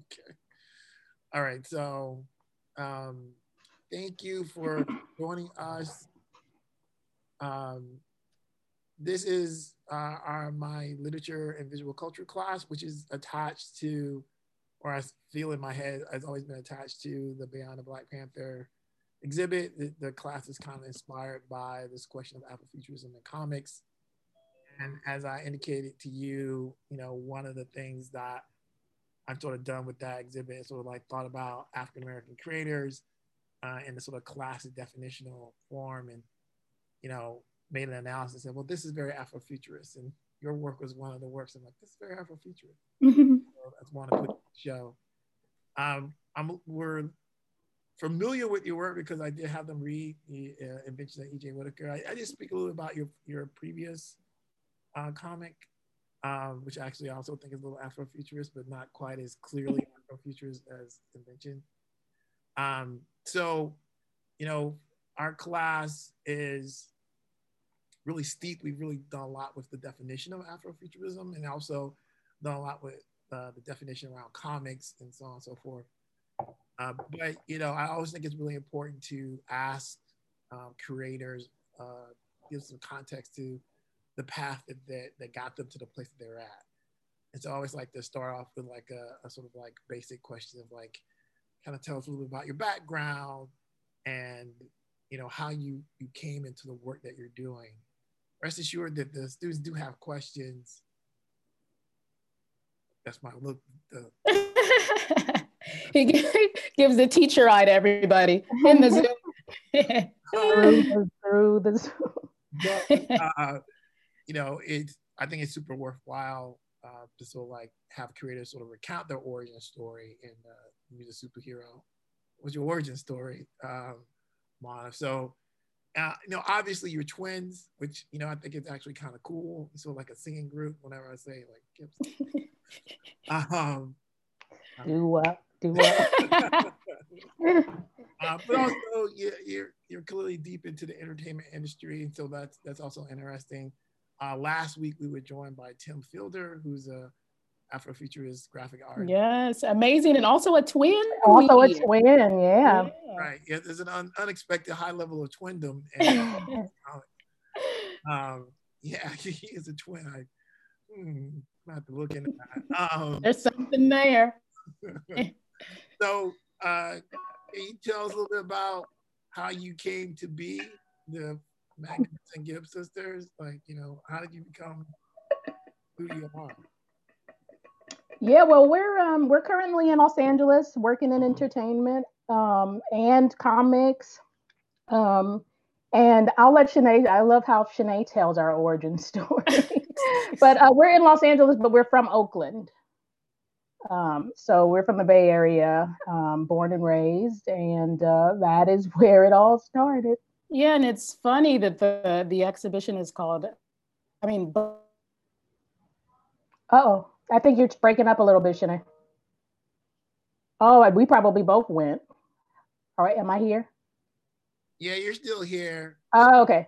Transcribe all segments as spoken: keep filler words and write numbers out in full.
Okay. All right. So, um, thank you for joining us. Um, this is uh, our my literature and visual culture class, which is attached to, or I feel in my head, has always been attached to the Beyond the Black Panther exhibit. The, the class is kind of inspired by this question of Afrofuturism in comics. And as I indicated to you, you know, one of the things that I've sort of done with that exhibit is sort of like thought about African American creators uh, in the sort of classic definitional form, and you know, made an analysis and well, this is very Afrofuturist, and your work was one of the works. I'm like, this is very Afrofuturist. Mm-hmm. So I just want to put the show. Um, I'm we're familiar with your work because I did have them read the uh, Inventions of E J Whitaker. I, I just speak a little about your your previous uh, comic, um, which actually I also think is a little Afrofuturist, but not quite as clearly Afrofuturist as Invention. Um, so, you know, our class is really steep. We've really done a lot with the definition of Afrofuturism, and also done a lot with uh, the definition around comics and so on and so forth. Uh, but, you know, I always think it's really important to ask um, creators, uh, give some context to the path that, that, that got them to the place that they're at. And so I always like to start off with like a, a sort of like basic question of like, kind of tell us a little bit about your background and, you know, how you, you came into the work that you're doing. Rest assured that the students do have questions. That's my look. The, he gives the teacher eye to everybody in the Zoom. through the, through the Zoom. But, uh, you know, it's, I think it's super worthwhile uh, to sort of like have creators sort of recount their origin story and uh, use a superhero. What's your origin story, um, Mona? So, uh, you know, obviously you're twins, which, you know, I think it's actually kind of cool. So like a singing group, whenever I say like Gibson. um, do what? Do what? uh, but also, you're, you're you're clearly deep into the entertainment industry, and so that's that's also interesting. Uh, last week we were joined by Tim Fielder, who's a Afrofuturist graphic artist. Yes, amazing, and also a twin. Also a twin, yeah. yeah. Right. Yeah, there's an un- unexpected high level of twindom. And, um, yeah, he is a twin. I hmm, I have to look into that. Um, there's something there. So, uh, can you tell us a little bit about how you came to be the Magnificent Gibbs sisters? Like, you know, how did you become who you are? Yeah, well, we're um, we're currently in Los Angeles working in entertainment um, and comics. Um, and I'll let Shanae, I love how Shanae tells our origin story. But uh, we're in Los Angeles, but we're from Oakland. Um, so we're from the Bay Area, um, born and raised, and uh, that is where it all started. Yeah, and it's funny that the the exhibition is called, I mean, uh-oh, I think you're breaking up a little bit, Shanae. Oh, we probably both went. All right, am I here? Yeah, you're still here. Oh, okay.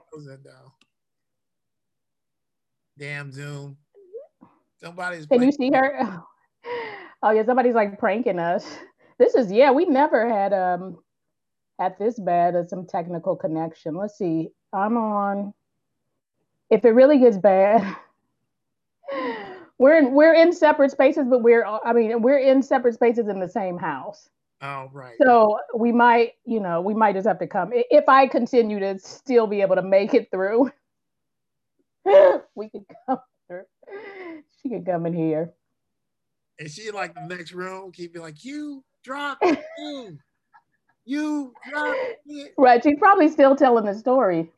Damn Zoom. Somebody's Can you see her? Oh yeah, somebody's like pranking us. This is, yeah, we never had um had this bad of some technical connection. Let's see. I'm on. If it really gets bad, we're in we're in separate spaces, but we're I mean we're in separate spaces in the same house. Oh, right. So we might, you know, we might just have to come. If I continue to still be able to make it through, we could come here. She could come in here. And she like the next room, keep being like, you drop it. You drop it. Right. She's probably still telling the story.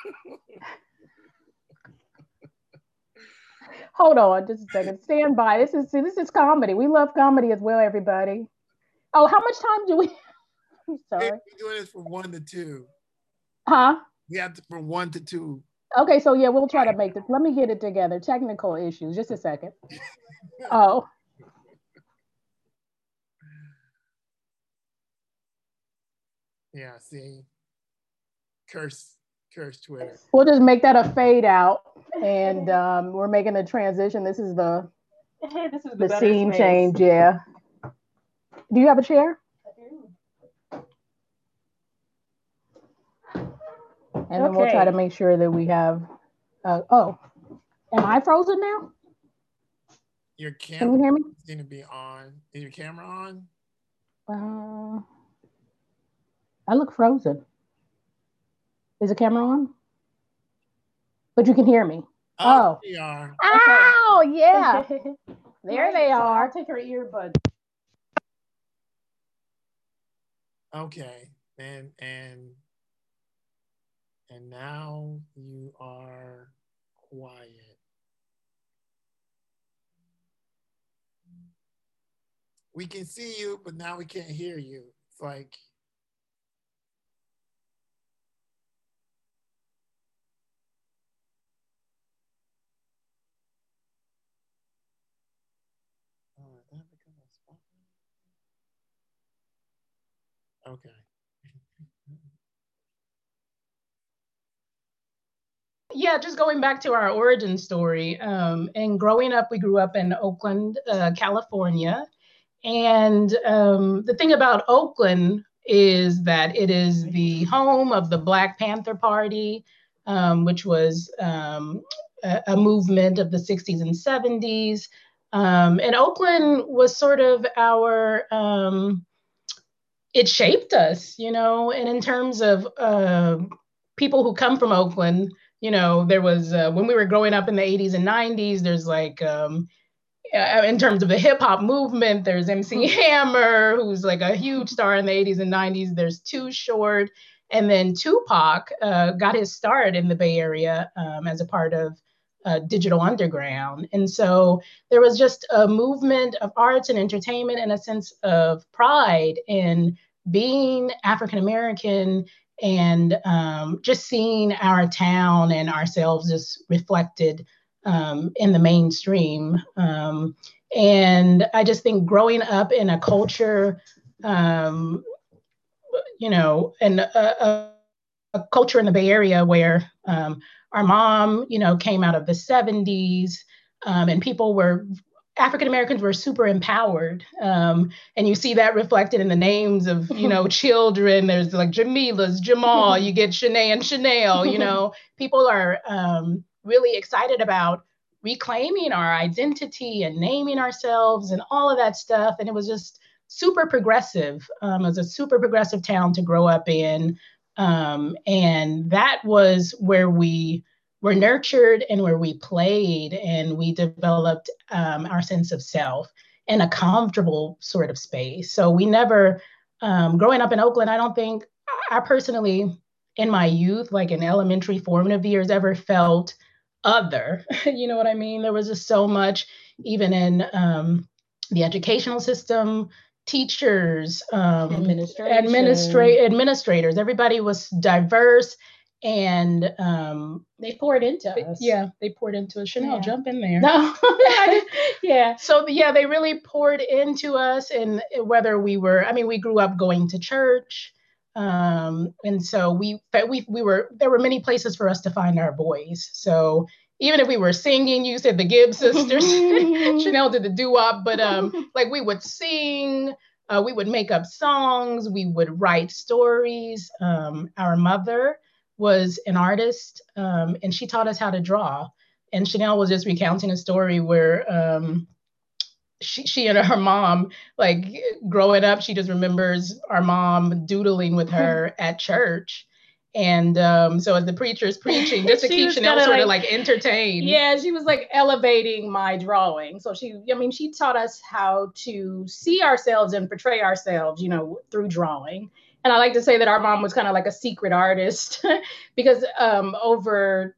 Hold on just a second. Stand by. This is see, this is comedy. We love comedy as well, everybody. Oh, how much time do we I'm sorry. We're doing this from one to two. Huh? We have to from one to two. Okay, so yeah, we'll try to make this. Let me get it together. Technical issues. Just a second. Oh. Yeah, see. Curse, curse Twitter. We'll just make that a fade out. And um, we're making a transition. This is the, this is the, the scene space. Change, yeah. Do you have a chair? And then okay. We'll try to make sure that we have, uh, oh, am I frozen now? Your camera Can you hear me? Seem to be on. Is your camera on? Uh, I look frozen. Is the camera on? But you can hear me. Oh, they are. Oh, okay. Yeah. There right, they so are. I'll take her earbuds. Okay, and and and now you are quiet. We can see you, but now we can't hear you. It's like. Okay. Yeah, just going back to our origin story. Um, and growing up, we grew up in Oakland, uh, California. And um, the thing about Oakland is that it is the home of the Black Panther Party, um, which was um, a, a movement of the sixties and seventies. Um, and Oakland was sort of our, um, it shaped us, you know, and in terms of uh, people who come from Oakland, you know, there was, uh, when we were growing up in the eighties and nineties, there's like, um, in terms of the hip hop movement, there's M C Hammer, who's like a huge star in the eighties and nineties. There's Too Short. And then Tupac uh, got his start in the Bay Area um, as a part of uh, Digital Underground. And so there was just a movement of arts and entertainment and a sense of pride in being African-American and um, just seeing our town and ourselves just reflected Um, in the mainstream. Um, and I just think growing up in a culture, um, you know, and a, a, a culture in the Bay Area where um, our mom, you know, came out of the seventies um, and people were, African Americans were super empowered. Um, and you see that reflected in the names of, you know, children. There's like Jamila's, Jamal, you get Shanae and Chanel, you know, people are, um, really excited about reclaiming our identity and naming ourselves and all of that stuff. And it was just super progressive. Um, it was a super progressive town to grow up in. Um, and that was where we were nurtured and where we played and we developed um, our sense of self in a comfortable sort of space. So we never, um, growing up in Oakland, I don't think I personally, in my youth, like in elementary formative years, ever felt other. You know what I mean? There was just so much, even in um, the educational system, teachers, um, administra- administrators, everybody was diverse and um, they poured into us. Yeah, they poured into us. Chanel, yeah. jump in there. No, yeah. So yeah, they really poured into us, and whether we were, I mean, we grew up going to church. Um, and so we, we, we were, there were many places for us to find our voice. So even if we were singing, you said the Gibbs sisters, Chanel did the doo-wop, but um, like we would sing, uh, we would make up songs, we would write stories. Um, our mother was an artist um, and she taught us how to draw. And Chanel was just recounting a story where um, She, she and her mom, like growing up, she just remembers our mom doodling with her at church. And um, so as the preacher's preaching, just to keep Chanel sort of like, like entertained. Yeah, she was like elevating my drawing. So she, I mean, she taught us how to see ourselves and portray ourselves, you know, through drawing. And I like to say that our mom was kind of like a secret artist because um, over,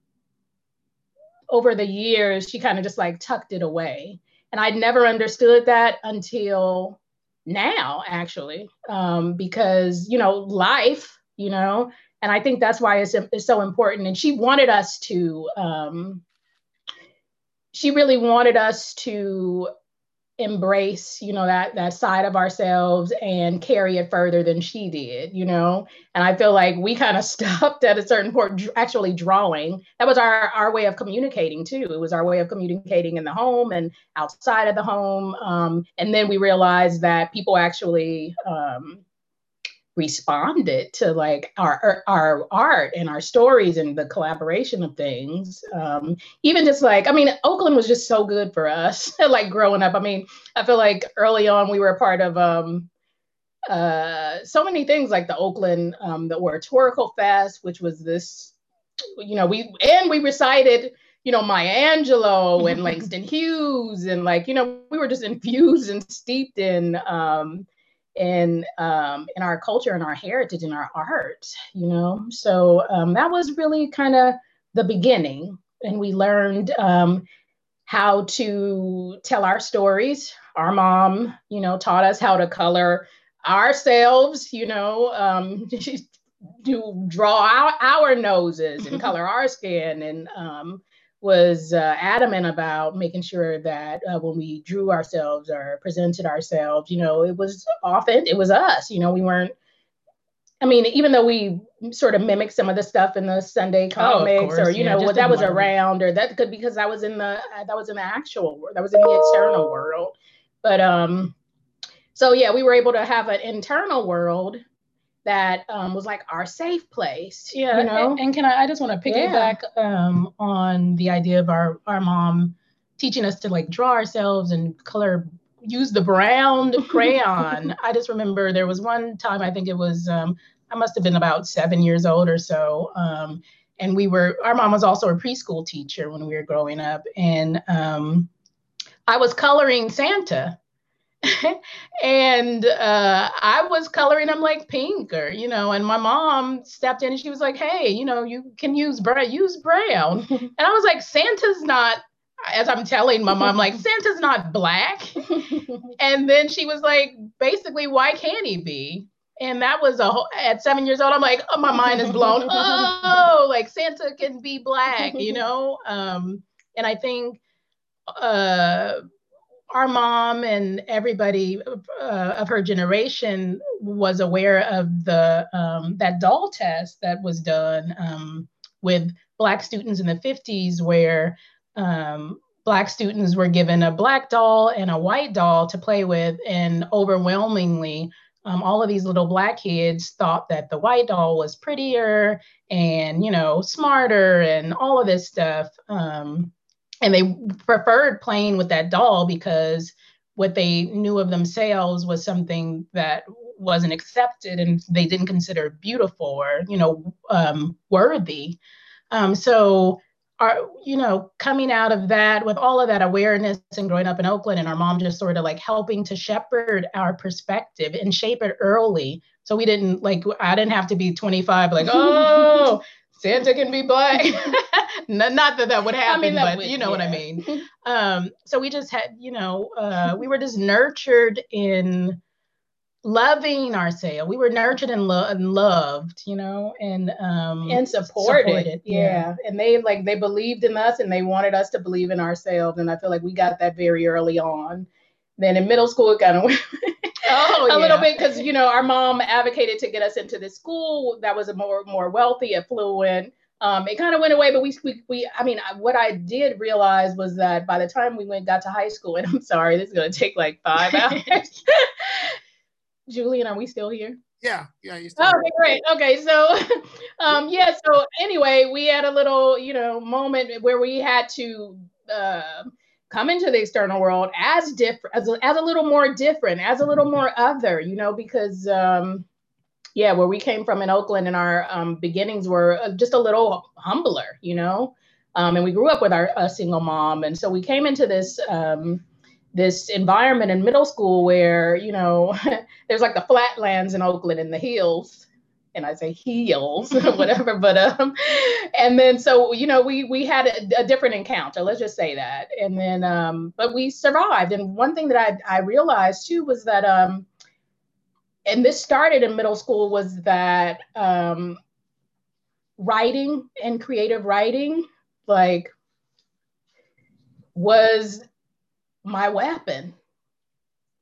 over the years, she kind of just like tucked it away. And I'd never understood that until now, actually, um, because, you know, life, you know, and I think that's why it's, it's so important. And she wanted us to, um, she really wanted us to embrace, you know, that that side of ourselves and carry it further than she did, you know. And I feel like we kind of stopped at a certain point actually drawing. That was our our way of communicating too. It was our way of communicating in the home and outside of the home. Um, and then we realized that people actually um, responded to like our our art and our stories and the collaboration of things. Um, even just like, I mean, Oakland was just so good for us, like growing up. I mean, I feel like early on we were a part of um, uh, so many things like the Oakland, um, the Oratorical Fest, which was this, you know, we, and we recited, you know, Maya Angelou and Langston Hughes, and like, you know, we were just infused and steeped in, um, in um, in our culture and our heritage and our art, you know. So um, that was really kind of the beginning, and we learned um, how to tell our stories. Our mom, you know, taught us how to color ourselves, you know, um, to draw our, our noses and color our skin, and um, was uh, adamant about making sure that uh, when we drew ourselves or presented ourselves, you know, it was often, it was us, you know, we weren't, I mean, even though we sort of mimicked some of the stuff in the Sunday comics, oh, course, or, you yeah, know, what that was around, or that could, because that was in the, that was in the actual world, that was in the external world. But um, so yeah, we were able to have an internal world that um, was like our safe place. Yeah, you know? and, and can I, I just want to piggyback yeah. um, on the idea of our, our mom teaching us to like draw ourselves and color, use the brown crayon. I just remember there was one time, I think it was, um, I must have been about seven years old or so. Um, and we were, our mom was also a preschool teacher when we were growing up. And um, I was coloring Santa. and uh, I was coloring them like pink, or, you know, and my mom stepped in and she was like, hey, you know, you can use brown, use brown. And I was like, Santa's not, as I'm telling my mom, like, Santa's not black. And then she was like, basically, why can't he be? And that was a whole, at seven years old, I'm like, oh, my mind is blown. Oh, like Santa can be black, you know? Um, and I think, uh, our mom and everybody uh, of her generation was aware of the um, that doll test that was done um, with Black students in the fifties, where um, Black students were given a black doll and a white doll to play with, and overwhelmingly, um, all of these little Black kids thought that the white doll was prettier and, you know, smarter and all of this stuff. Um, And they preferred playing with that doll because what they knew of themselves was something that wasn't accepted and they didn't consider beautiful or, you know, um, worthy. Um, so, our, you know, coming out of that with all of that awareness and growing up in Oakland, and our mom just sort of like helping to shepherd our perspective and shape it early. So we didn't like, I didn't have to be twenty-five, like, oh, Santa can be black. Not that that would happen, I mean, but would, you know yeah. what I mean? Um, so we just had, you know, uh, we were just nurtured in loving ourselves. We were nurtured and, lo- and loved, you know, and um, and supported. supported yeah. yeah. And they like, they believed in us and they wanted us to believe in ourselves. And I feel like we got that very early on. Then in middle school, it kind of went oh, a yeah. little bit, because, you know, our mom advocated to get us into this school that was a more, more wealthy, affluent. Um, it kind of went away, but we, we, we, I mean, what I did realize was that by the time we went, got to high school, and I'm sorry, this is going to take like five hours. Julian, are we still here? Yeah, yeah. You're still okay, here. Great. Okay, so, um, yeah, so anyway, we had a little, you know, moment where we had to uh, come into the external world as different, as a, as a little more different, as a little more other, you know, because, um, yeah, where we came from in Oakland and our um, beginnings were just a little humbler, you know, um, and we grew up with our a single mom. And so we came into this um, this environment in middle school where, you know, there's like the flatlands in Oakland and the hills. And I say heels, whatever, but, um, and then, so, you know, we, we had a, a different encounter, let's just say that. And then, um, but we survived. And one thing that I, I realized too was that, um, and this started in middle school, was that um, writing and creative writing, like, was my weapon.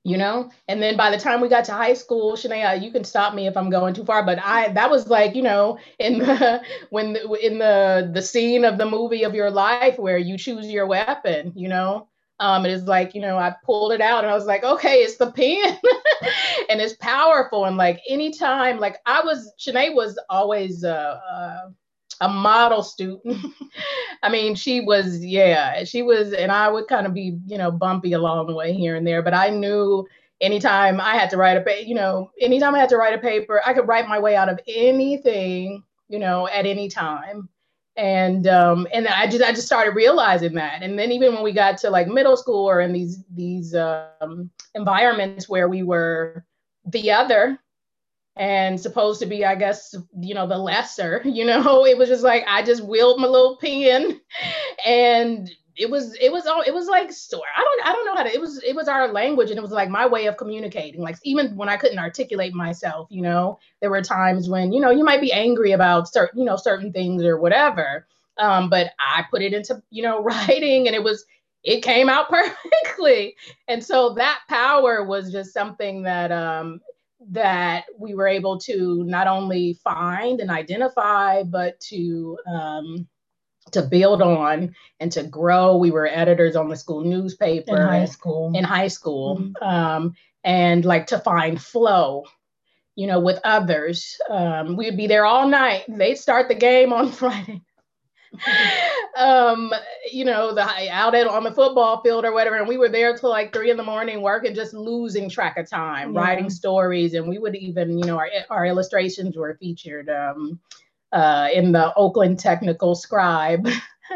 you know. And then by the time we got to high school, Shanae, you can stop me if I'm going too far, but I that was like, you know, in the when in the the scene of the movie of your life where you choose your weapon, you know. Um, it is like, you know, I pulled it out and I was like, okay, it's the pen. And it's powerful. And like anytime, like I was, Shanae was always uh, uh a model student. I mean, she was, yeah, she was, and I would kind of be, you know, bumpy along the way here and there. But I knew anytime I had to write a, you know, anytime I had to write a paper, I could write my way out of anything, you know, at any time. And um, and I just I just started realizing that. And then even when we got to like middle school or in these these um, environments where we were the other, and supposed to be, I guess, you know, the lesser, you know, it was just like, I just willed my little pen and it was, it was all, it was like, store. I don't, I don't know how to, it was, it was our language and it was like my way of communicating. Like, even when I couldn't articulate myself, you know, there were times when, you know, you might be angry about certain, you know, certain things or whatever. Um, but I put it into, you know, writing and it was, it came out perfectly. And so that power was just something that, um, that we were able to not only find and identify, but to um, to build on and to grow. We were editors on the school newspaper in high school. In high school, mm-hmm. um, and like to find flow, you know, with others. Um, we'd be there all night. They'd start the game on Friday. um, you know, the out at, on the football field or whatever, and we were there till like three in the morning working, just losing track of time, yeah. Writing stories, and we would even, you know, our our illustrations were featured um, uh, in the Oakland Technical Scribe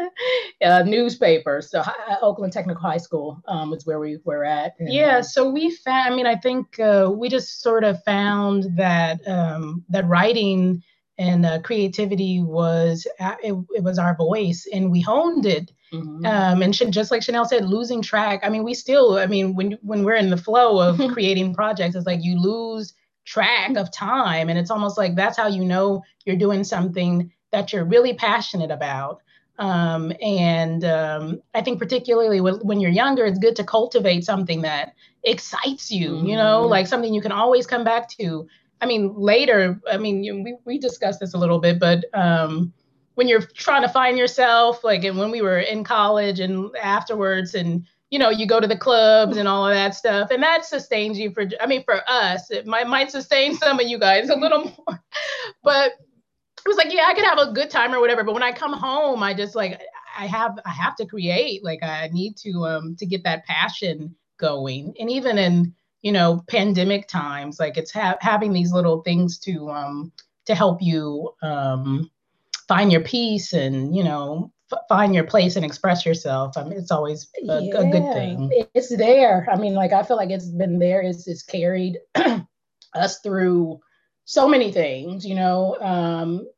uh, newspaper. So uh, Oakland Technical High School um, was where we were at. And, yeah, so we found. I mean, I think uh, we just sort of found that um, that writing and uh, creativity was, it, it was our voice, and we honed it. Mm-hmm. Um, and just like Chanel said, losing track. I mean, we still, I mean, when, when we're in the flow of creating projects, it's like you lose track of time. And it's almost like that's how you know you're doing something that you're really passionate about. Um, and um, I think particularly when, when you're younger, it's good to cultivate something that excites you, mm-hmm. you know, like something you can always come back to. I mean, later, I mean, you, we, we discussed this a little bit, but um, when you're trying to find yourself, like, and when we were in college and afterwards, and, you know, you go to the clubs and all of that stuff, and that sustains you for, I mean, for us, it might, might sustain some of you guys a little more, but it was like, yeah, I could have a good time or whatever. But when I come home, I just like, I have, I have to create, like, I need to, um, to get that passion going. And even in, you know, pandemic times, like it's ha- having these little things to um to help you um find your peace and, you know, f- find your place and express yourself. I mean, it's always a, yeah, a good thing. It's there. I mean, like, I feel like it's been there. It's, it's carried us through so many things, you know, um,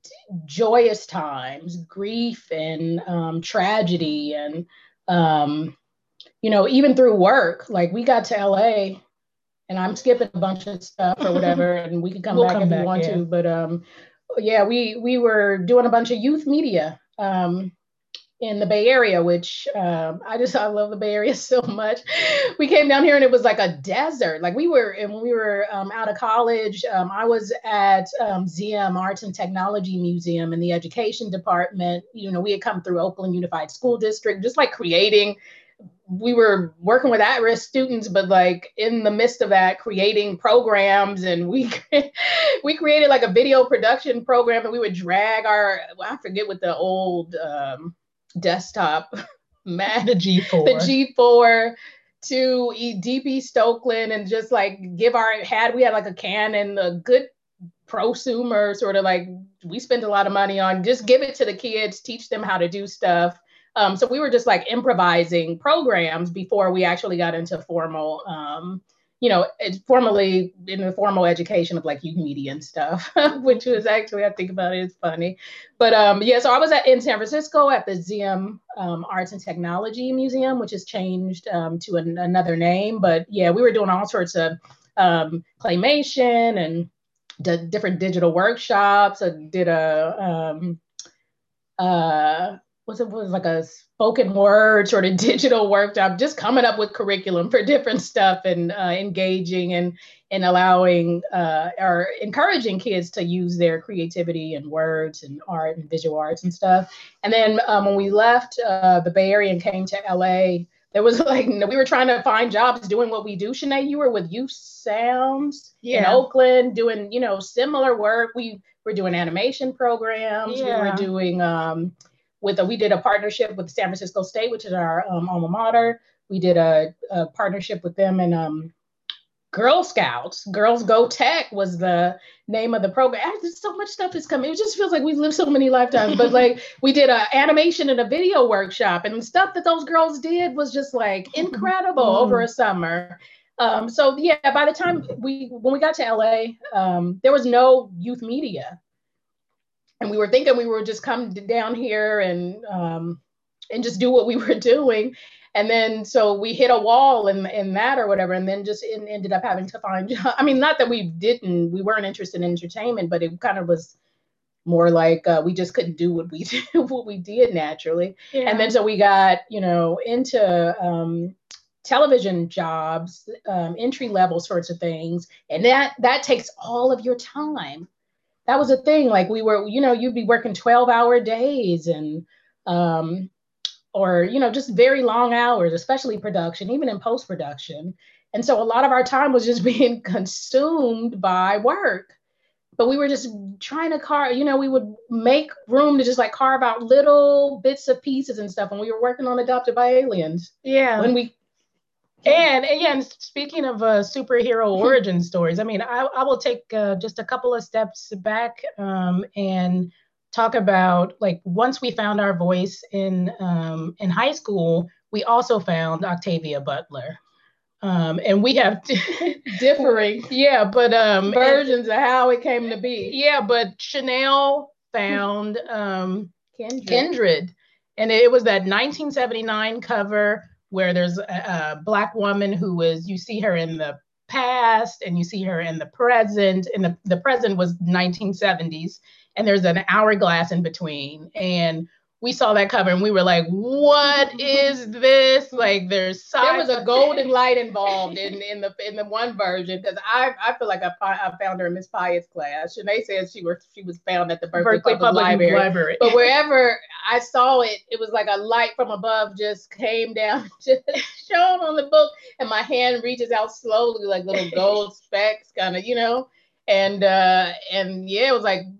joyous times, grief and um, tragedy and um you know, even through work. Like, we got to L A, and I'm skipping a bunch of stuff or whatever, and we can come we'll back come if back, you want yeah. to. But um, yeah, we we were doing a bunch of youth media um, in the Bay Area, which um, I just, I love the Bay Area so much. We came down here and it was like a desert. Like, we were, and when we were um, out of college, um, I was at um, Z M, Arts and Technology Museum, in the education department. You know, we had come through Oakland Unified School District, just like creating. We were working with at-risk students, but like in the midst of that, creating programs, and we we created like a video production program, and we would drag our, I forget what the old um, desktop Mac, the G four, the G four to Deep East Oakland, and just like give our had we had like a Canon, a good prosumer, sort of like, we spent a lot of money on, just give it to the kids, teach them how to do stuff. Um, so we were just like improvising programs before we actually got into formal, um, you know, formally in the formal education of like youth media and stuff, which was actually, I think about it, it's funny. But um, yeah, so I was at, in San Francisco at the Z M um, Arts and Technology Museum, which has changed um, to an, another name. But yeah, we were doing all sorts of um, claymation and d- different digital workshops. I did a, um, uh, was it was like a spoken word sort of digital workshop, just coming up with curriculum for different stuff and uh, engaging and and allowing uh, or encouraging kids to use their creativity and words and art and visual arts and stuff. And then um, when we left uh, the Bay Area and came to L A, there was like, we were trying to find jobs doing what we do. Shanae, you were with Youth Sounds yeah. in Oakland doing, you know, similar work. We were doing animation programs. Yeah. We were doing, um, with a, we did a partnership with San Francisco State, which is our um, alma mater. We did a, a partnership with them and um, Girl Scouts. Girls Go Tech was the name of the program. There's so much stuff is coming. It just feels like we've lived so many lifetimes. But like we did an animation and a video workshop, and the stuff that those girls did was just like incredible mm. over a summer. Um, so yeah, by the time we when we got to L A, um, there was no youth media, and we were thinking we were just come down here and um, and just do what we were doing. And then, so we hit a wall in, in that or whatever, and then just in, ended up having to find, I mean, not that we didn't, we weren't interested in entertainment, but it kind of was more like uh, we just couldn't do what we did, what we did naturally. Yeah. And then, so we got, you know, into um, television jobs, um, entry level sorts of things. And that, that takes all of your time. That was a thing. Like we were, you know, you'd be working twelve hour days and, um, or, you know, just very long hours, especially production, even in post-production. And so a lot of our time was just being consumed by work. But we were just trying to carve, you know, we would make room to just like carve out little bits of pieces and stuff. And we were working on Adopted by Aliens. Yeah. When we And again, speaking of uh, superhero origin stories, I mean, I, I will take uh, just a couple of steps back um, and talk about like once we found our voice in um, in high school, we also found Octavia Butler. Um, and we have differing yeah, but um, versions and, of how it came to be. Yeah, but Chanel found um, Kindred. Kindred. And it was that nineteen seventy-nine cover where there's a, a Black woman who was, you see her in the past and you see her in the present. And the, the present was nineteen seventies. And there's an hourglass in between. And we saw that cover and we were like, what is this? Like there's there was a golden light involved in, in the in the one version. Because I I feel like I, I found her in Miss Pyatt's class. Shanae says she was she was found at the Berkeley, Berkeley Public, Public Library. Library. But wherever I saw it, it was like a light from above just came down, just shone on the book. And my hand reaches out slowly, like little gold specks, kind of, you know. And uh, and yeah, it was like,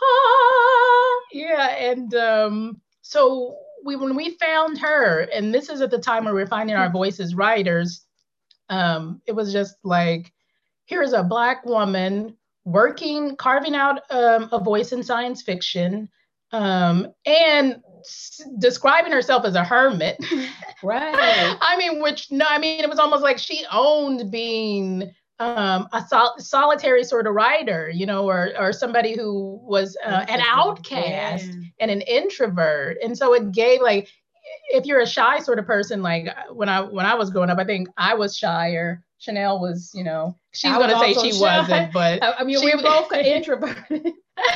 ah, yeah, and um, so we when we found her, and this is at the time where we're finding our voice as writers, um, it was just like, here's a Black woman working, carving out um, a voice in science fiction, um, and s- describing herself as a hermit. Right. I mean, which no, I mean, it was almost like she owned being Um, a sol- solitary sort of writer, you know, or or somebody who was uh, an outcast yeah. and an introvert. And so it gave like, if you're a shy sort of person, like when I when I was growing up, I think I was shyer. Chanel was, you know, she's going to say she shy. wasn't, but I mean, we were both introverted.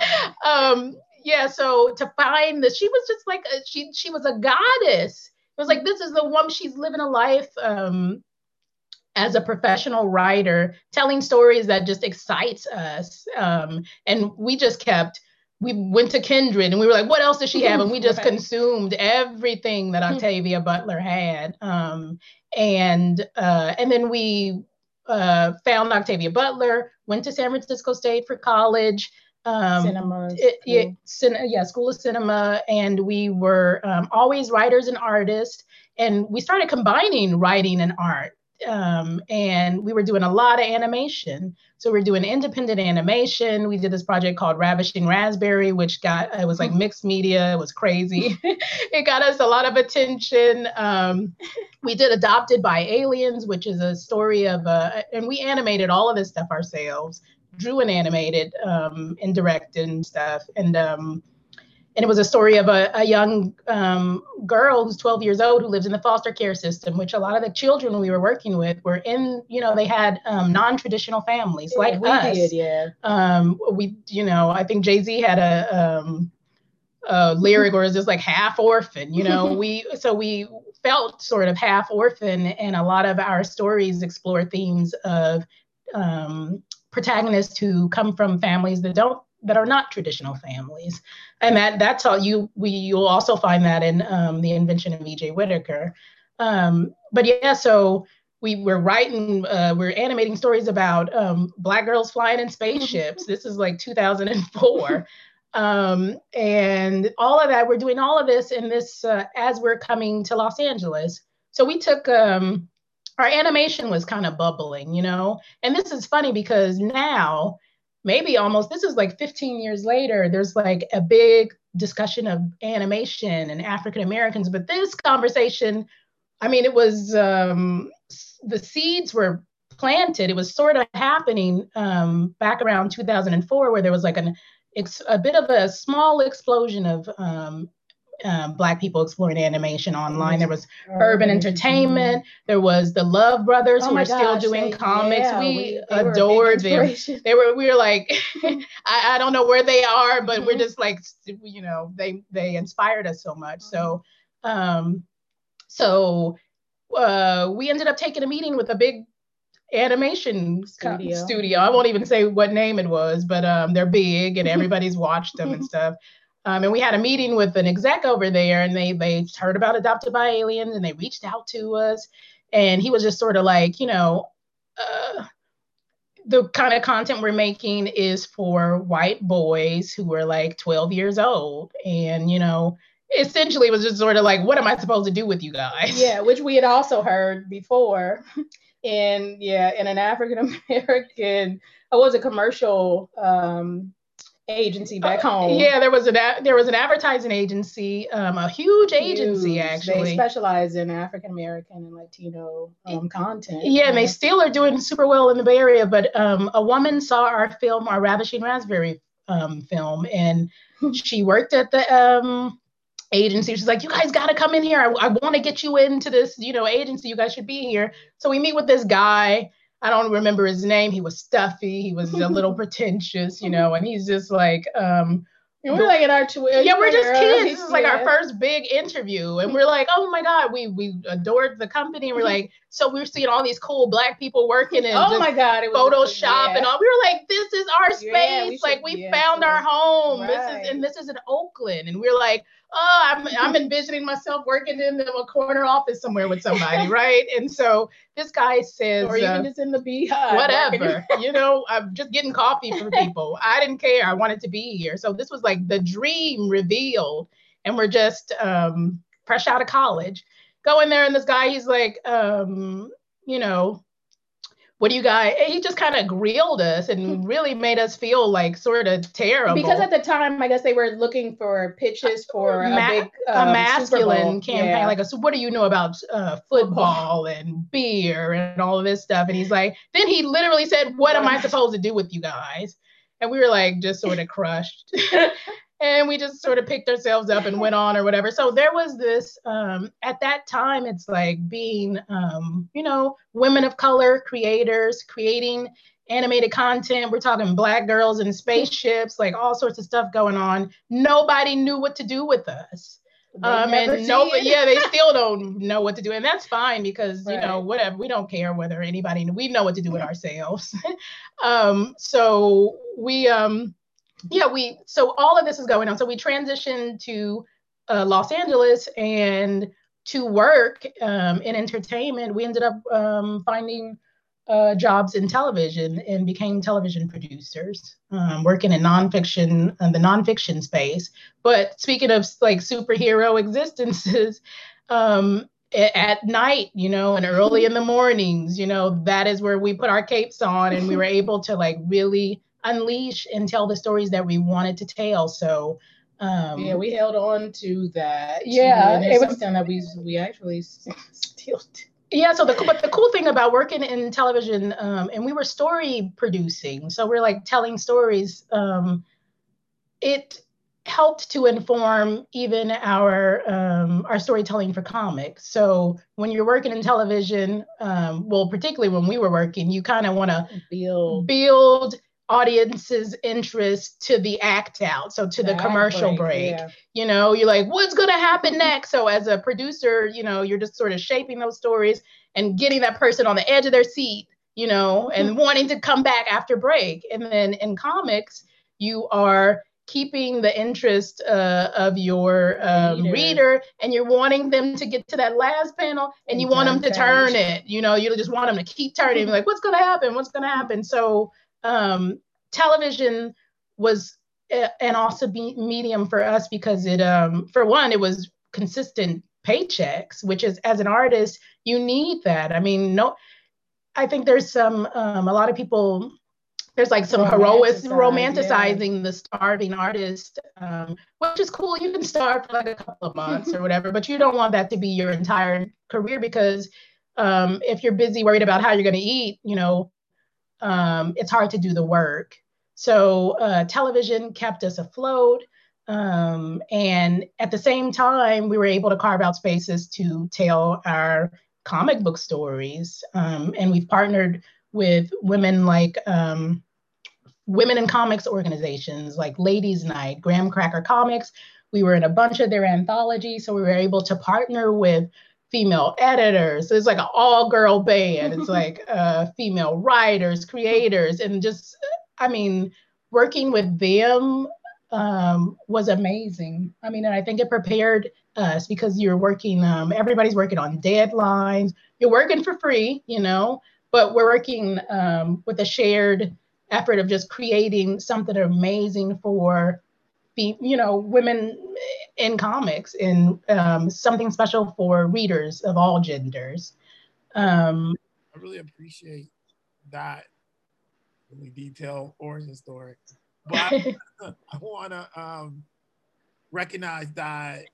um, yeah. So to find that she was just like, a, she she was a goddess. It was like, this is the woman, she's living a life um, as a professional writer, telling stories that just excites us. Um, and we just kept, we went to Kindred and we were like, what else does she have? And we just right. consumed everything that Octavia Butler had. Um, and uh, and then we uh, found Octavia Butler, went to San Francisco State for college. Um, cinema. It, yeah, cin- yeah, School of Cinema. And we were um, always writers and artists. And we started combining writing and art. Um, and we were doing a lot of animation. So we were doing independent animation. We did this project called Ravishing Raspberry, which got, it was like mixed media. It was crazy. It got us a lot of attention. Um, we did Adopted by Aliens, which is a story of, uh, and we animated all of this stuff ourselves, drew and animated um, and directed and stuff. And um, And it was a story of a, a young um, girl who's twelve years old who lives in the foster care system, which a lot of the children we were working with were in, you know, they had um, non-traditional families yeah, like we us. Did, yeah. Um, we, you know, I think Jay-Z had a, um, uh, lyric, or is this like half orphan? You know, we so we felt sort of half orphan, and a lot of our stories explore themes of um, protagonists who come from families that don't that are not traditional families, and that that's all you we you'll also find that in um, The Invention of E J Whitaker. Um, but yeah, so we were writing, uh, we're animating stories about um, Black girls flying in spaceships. This is like two thousand four. Um, and all of that, we're doing all of this in this uh, as we're coming to Los Angeles. So we took, um, our animation was kind of bubbling, you know, and this is funny because now, maybe almost, this is like fifteen years later, there's like a big discussion of animation and African Americans, but this conversation, I mean, it was, um, the seeds were planted. It was sort of happening um, back around two thousand four, where there was like an a bit of a small explosion of um, um, Black people exploring animation online. There was Urban Entertainment. There was the Love Brothers, oh who are gosh, still doing they, comics. Yeah, we, we adored them. They were, we were like, I, I don't know where they are, but mm-hmm. we're just like, you know, they they inspired us so much. So, um, so uh, we ended up taking a meeting with a big animation studio. studio. I won't even say what name it was, but um, they're big and everybody's watched them and stuff. Um, and we had a meeting with an exec over there, and they they heard about Adopted by Aliens, and they reached out to us. And he was just sort of like, you know, uh, the kind of content we're making is for white boys who were like twelve years old. And, you know, essentially it was just sort of like, what am I supposed to do with you guys? Yeah, which we had also heard before. In yeah, in an African American, it was a commercial um, agency back home. Uh, yeah, there was an a- there was an advertising agency, um, a huge agency huge. actually. They specialize in African American and Latino um, content. Yeah, and they still are doing super well in the Bay Area. But um, a woman saw our film, our Ravishing Raspberry um, film, and she worked at the um, agency. She's like, you guys got to come in here. I, I want to get you into this, you know, agency. You guys should be here. So we meet with this guy. I don't remember his name. He was stuffy. He was a little pretentious, you know, and he's just like, um, and we're like in our tw- yeah, we're just kids. This is like yeah. our first big interview, and we're like, oh my god, we we adored the company. And we're like, so we're seeing all these cool Black people working and oh my god, it was Photoshop yeah. and all. We were like, this is our space. Yeah, we like should, we yeah, found our home. Right. This is and this is in Oakland, and we're like, oh, I'm I'm envisioning myself working in a corner office somewhere with somebody, right? And so this guy says, or even uh, just in the beehive, whatever, you know, I'm just getting coffee for people. I didn't care. I wanted to be here. So this was like the dream revealed, and we're just um, fresh out of college, go in there, and this guy, he's like, um, you know. What do you guys, he just kind of grilled us and really made us feel like sort of terrible. Because at the time, I guess they were looking for pitches for Ma- a big um, a masculine campaign. Yeah. Like, a, so what do you know about uh, football and beer and all of this stuff? And he's like, then he literally said, what am I supposed to do with you guys? And we were like, just sort of crushed. And we just sort of picked ourselves up and went on or whatever. So there was this, um, at that time, it's like being, um, you know, women of color creators, creating animated content. We're talking Black girls in spaceships, like all sorts of stuff going on. Nobody knew what to do with us. Um, and no, yeah, they still don't know what to do. And that's fine because, right. you know, whatever, we don't care whether anybody, we know what to do with ourselves. um, so we, um, Yeah, we, so all of this is going on. So we transitioned to uh, Los Angeles, and to work um, in entertainment, we ended up um, finding uh, jobs in television and became television producers, um, working in nonfiction, in the nonfiction space. But speaking of like superhero existences, um, at night, you know, and early in the mornings, you know, that is where we put our capes on, and we were able to like really unleash and tell the stories that we wanted to tell. So um yeah, we held on to that. Yeah, and it's it was something that we we actually still do. Yeah, so the but the cool thing about working in television, um and we were story producing, so we're like telling stories, um it helped to inform even our um our storytelling for comics. So when you're working in television, um well, particularly when we were working, you kind of want to build build audience's interest to the act out, so to the, the commercial break, break yeah. You know, you're like, what's going to happen next? So as a producer, you know, you're just sort of shaping those stories and getting that person on the edge of their seat, you know, and wanting to come back after break. And then in comics, you are keeping the interest uh, of your um, reader. reader, and you're wanting them to get to that last panel, and, and you want them to page. turn it. You know, you just want them to keep turning. Like, what's going to happen? What's going to happen? So um, television was a, an awesome medium for us because it, um, for one, it was consistent paychecks, which is, as an artist, you need that. I mean, no, I think there's some, um, a lot of people, there's like some heroic romanticizing yeah. the starving artist, um, which is cool. You can starve for like a couple of months or whatever, but you don't want that to be your entire career because um, if you're busy worried about how you're going to eat, you know, um, it's hard to do the work. So uh, television kept us afloat. Um, and at the same time, we were able to carve out spaces to tell our comic book stories. Um, and we've partnered with women like um, women in comics organizations like Ladies Night, Graham Cracker Comics. We were in a bunch of their anthologies, so we were able to partner with female editors. So it's like an all-girl band. It's like uh, female writers, creators, and just, I mean, working with them um, was amazing. I mean, and I think it prepared us because you're working, um, everybody's working on deadlines. You're working for free, you know, but we're working um, with a shared effort of just creating something amazing for, you know, women in comics and um, something special for readers of all genders. Um, I really appreciate that really detailed origin story. But I, I want to um, recognize that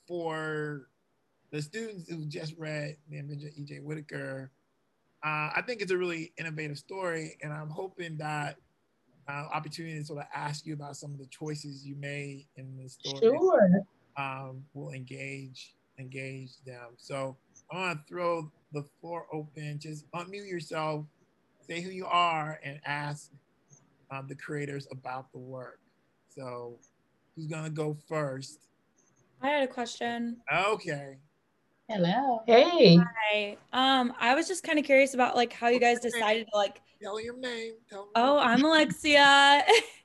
for the students who just read The Avenger E J Whitaker, Uh, I think it's a really innovative story, and I'm hoping that uh, opportunity to sort of ask you about some of the choices you made in the story sure. um, will engage engage them. So I'm gonna throw the floor open. Just unmute yourself, say who you are, and ask um, the creators about the work. So who's gonna go first? I had a question. Okay. Hello. Hey. Hi. Um, I was just kind of curious about like how you guys decided to like. Tell your name. Tell me. Oh, I'm Alexia.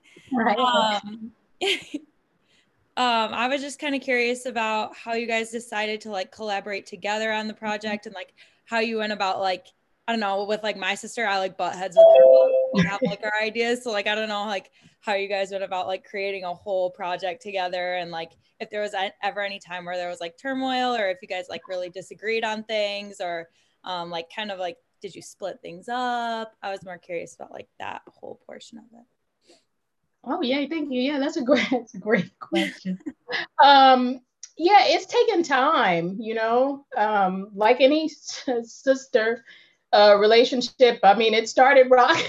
um, um, I was just kind of curious about how you guys decided to like collaborate together on the project and like how you went about like, I don't know, with like my sister, I like butt heads with her. We have like our ideas. So like, I don't know, like how you guys went about like creating a whole project together and like if there was ever any time where there was like turmoil or if you guys like really disagreed on things or um, like kind of like, did you split things up? I was more curious about like that whole portion of it. Oh yeah, thank you. Yeah, that's a great, that's a great question. um, yeah, it's taken time, you know, um, like any sister uh, relationship. I mean, it started rock.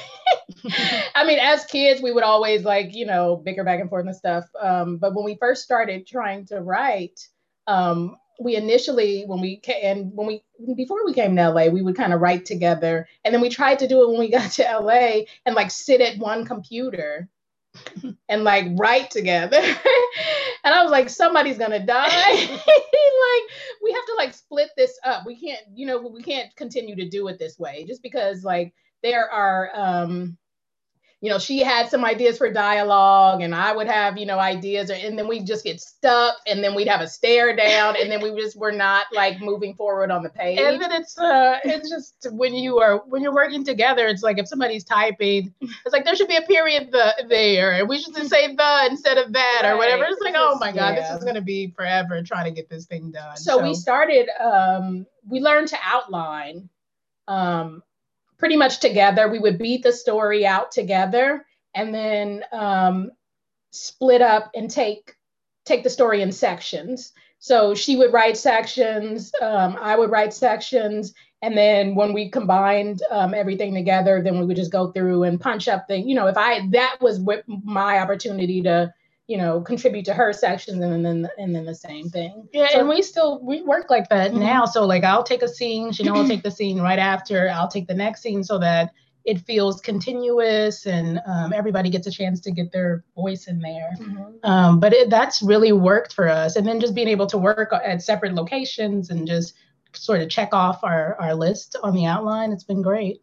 I mean, as kids, we would always like, you know, bicker back and forth and stuff. Um, but when we first started trying to write, um, we initially, when we came, and when we, before we came to L A, we would kind of write together. And then we tried to do it when we got to L A and like sit at one computer and like write together. And I was like, somebody's gonna die. Like, we have to like split this up. We can't, you know, we can't continue to do it this way just because like there are, um, you know, she had some ideas for dialogue and I would have, you know, ideas, or, and then we'd just get stuck and then we'd have a stare down and then we just were not like moving forward on the page. And then it's, uh, it's just when you are, when you're working together, it's like if somebody's typing, it's like there should be a period the, there and we should just say the instead of that right. or whatever. It's like, oh my God, yeah. This is going to be forever trying to get this thing done. So, so. we started, um, we learned to outline, um, pretty much together. We would beat the story out together and then um, split up and take take the story in sections. So she would write sections, um, I would write sections, and then when we combined um, everything together, then we would just go through and punch up the, you know, if I, that was my opportunity to, you know, contribute to her sections and then and then the same thing. Yeah, so, and we still we work like that mm-hmm. now. So like I'll take a scene, Chanel will take the scene right after, I'll take the next scene so that it feels continuous and um, everybody gets a chance to get their voice in there. Mm-hmm. Um, but it, that's really worked for us. And then just being able to work at separate locations and just sort of check off our, our list on the outline, it's been great.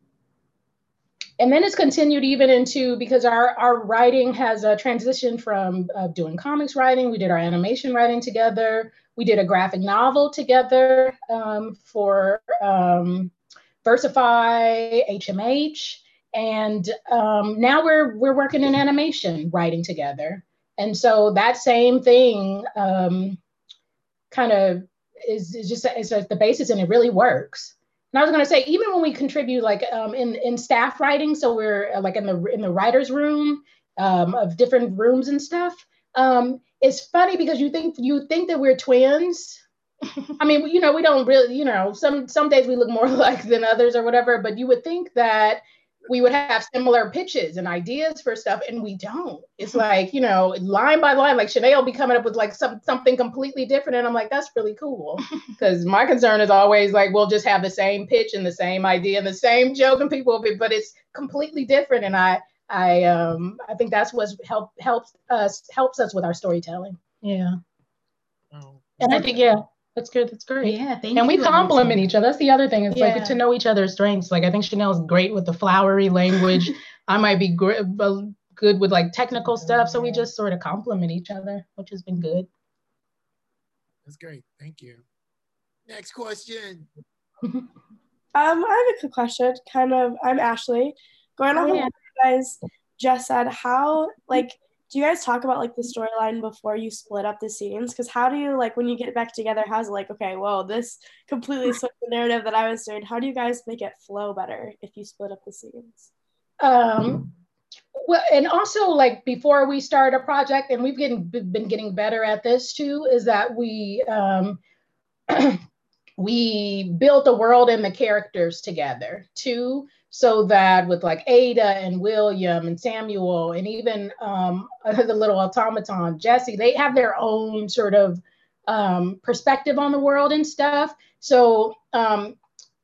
And then it's continued even into, because our, our writing has a transition from uh, doing comics writing. We did our animation writing together. We did a graphic novel together um, for um, Versify, H M H. And um, now we're we're working in animation writing together. And so that same thing um, kind of is, is just is the basis, and it really works. And I was going to say, even when we contribute like um, in, in staff writing, so we're uh, like in the in the writer's room um, of different rooms and stuff, um, it's funny because you think you think that we're twins. I mean, you know, we don't really, you know, some some days we look more alike than others or whatever, but you would think that we would have similar pitches and ideas for stuff, and we don't. It's like, you know, line by line, like Shanae will be coming up with like some something completely different, and I'm like, that's really cool. Because my concern is always like, we'll just have the same pitch and the same idea and the same joke, and people will be, but it's completely different. And I I um I think that's what's help helps us helps us with our storytelling. Yeah. Oh. And I think, yeah. That's good. That's great. Yeah, thank and you. And we complement each other. That's the other thing. It's yeah. like to know each other's strengths. Like I think Chanel's great with the flowery language. I might be gr- good with like technical stuff. So we just sort of complement each other, which has been good. That's great. Thank you. Next question. um, I have a quick question. Kind of, I'm Ashley. Going off of what you guys just said, how like. Do you guys talk about like the storyline before you split up the scenes? Because how do you like when you get back together? How's it like? Okay, well, this completely switched the narrative that I was doing. How do you guys make it flow better if you split up the scenes? Um, well, and also like before we start a project, and we've getting been getting better at this too, is that we um, we built the world and the characters together too. So that with like Ada and William and Samuel and even um, the little automaton, Jesse, they have their own sort of um, perspective on the world and stuff. So um,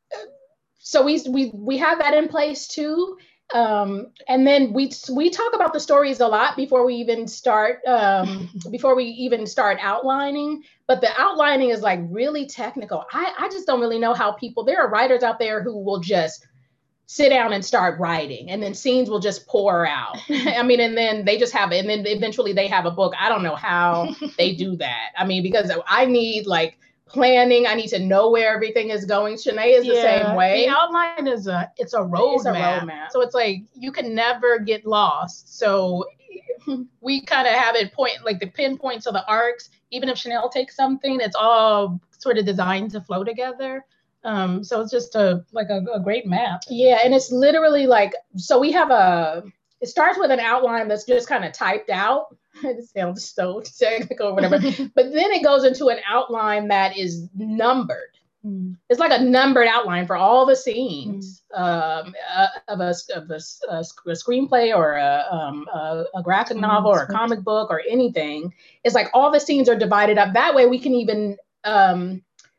so we, we, we have that in place too. Um, and then we we talk about the stories a lot before we even start um, before we even start outlining. But the outlining is like really technical. I, I just don't really know how people, there are writers out there who will just sit down and start writing, and then scenes will just pour out. I mean, and then they just have, and then eventually they have a book. I don't know how they do that. I mean, because I need like planning. I need to know where everything is going. Shanae is the yeah, same way. The outline is a, it's a roadmap. It's a roadmap. So it's like, you can never get lost. So we kind of have it point, like the pinpoints of the arcs. Even if Chanel takes something, it's all sort of designed to flow together. Um, so it's just a like a, a great map. Yeah, and it's literally like, so we have a, it starts with an outline that's just kind of typed out. It sounds so technical or whatever. But then it goes into an outline that is numbered. Mm. It's like a numbered outline for all the scenes mm. um, uh, of, a, of a, a, a screenplay or a, um, a, a graphic mm. novel or a comic book or anything. It's like all the scenes are divided up. That way we can even, um,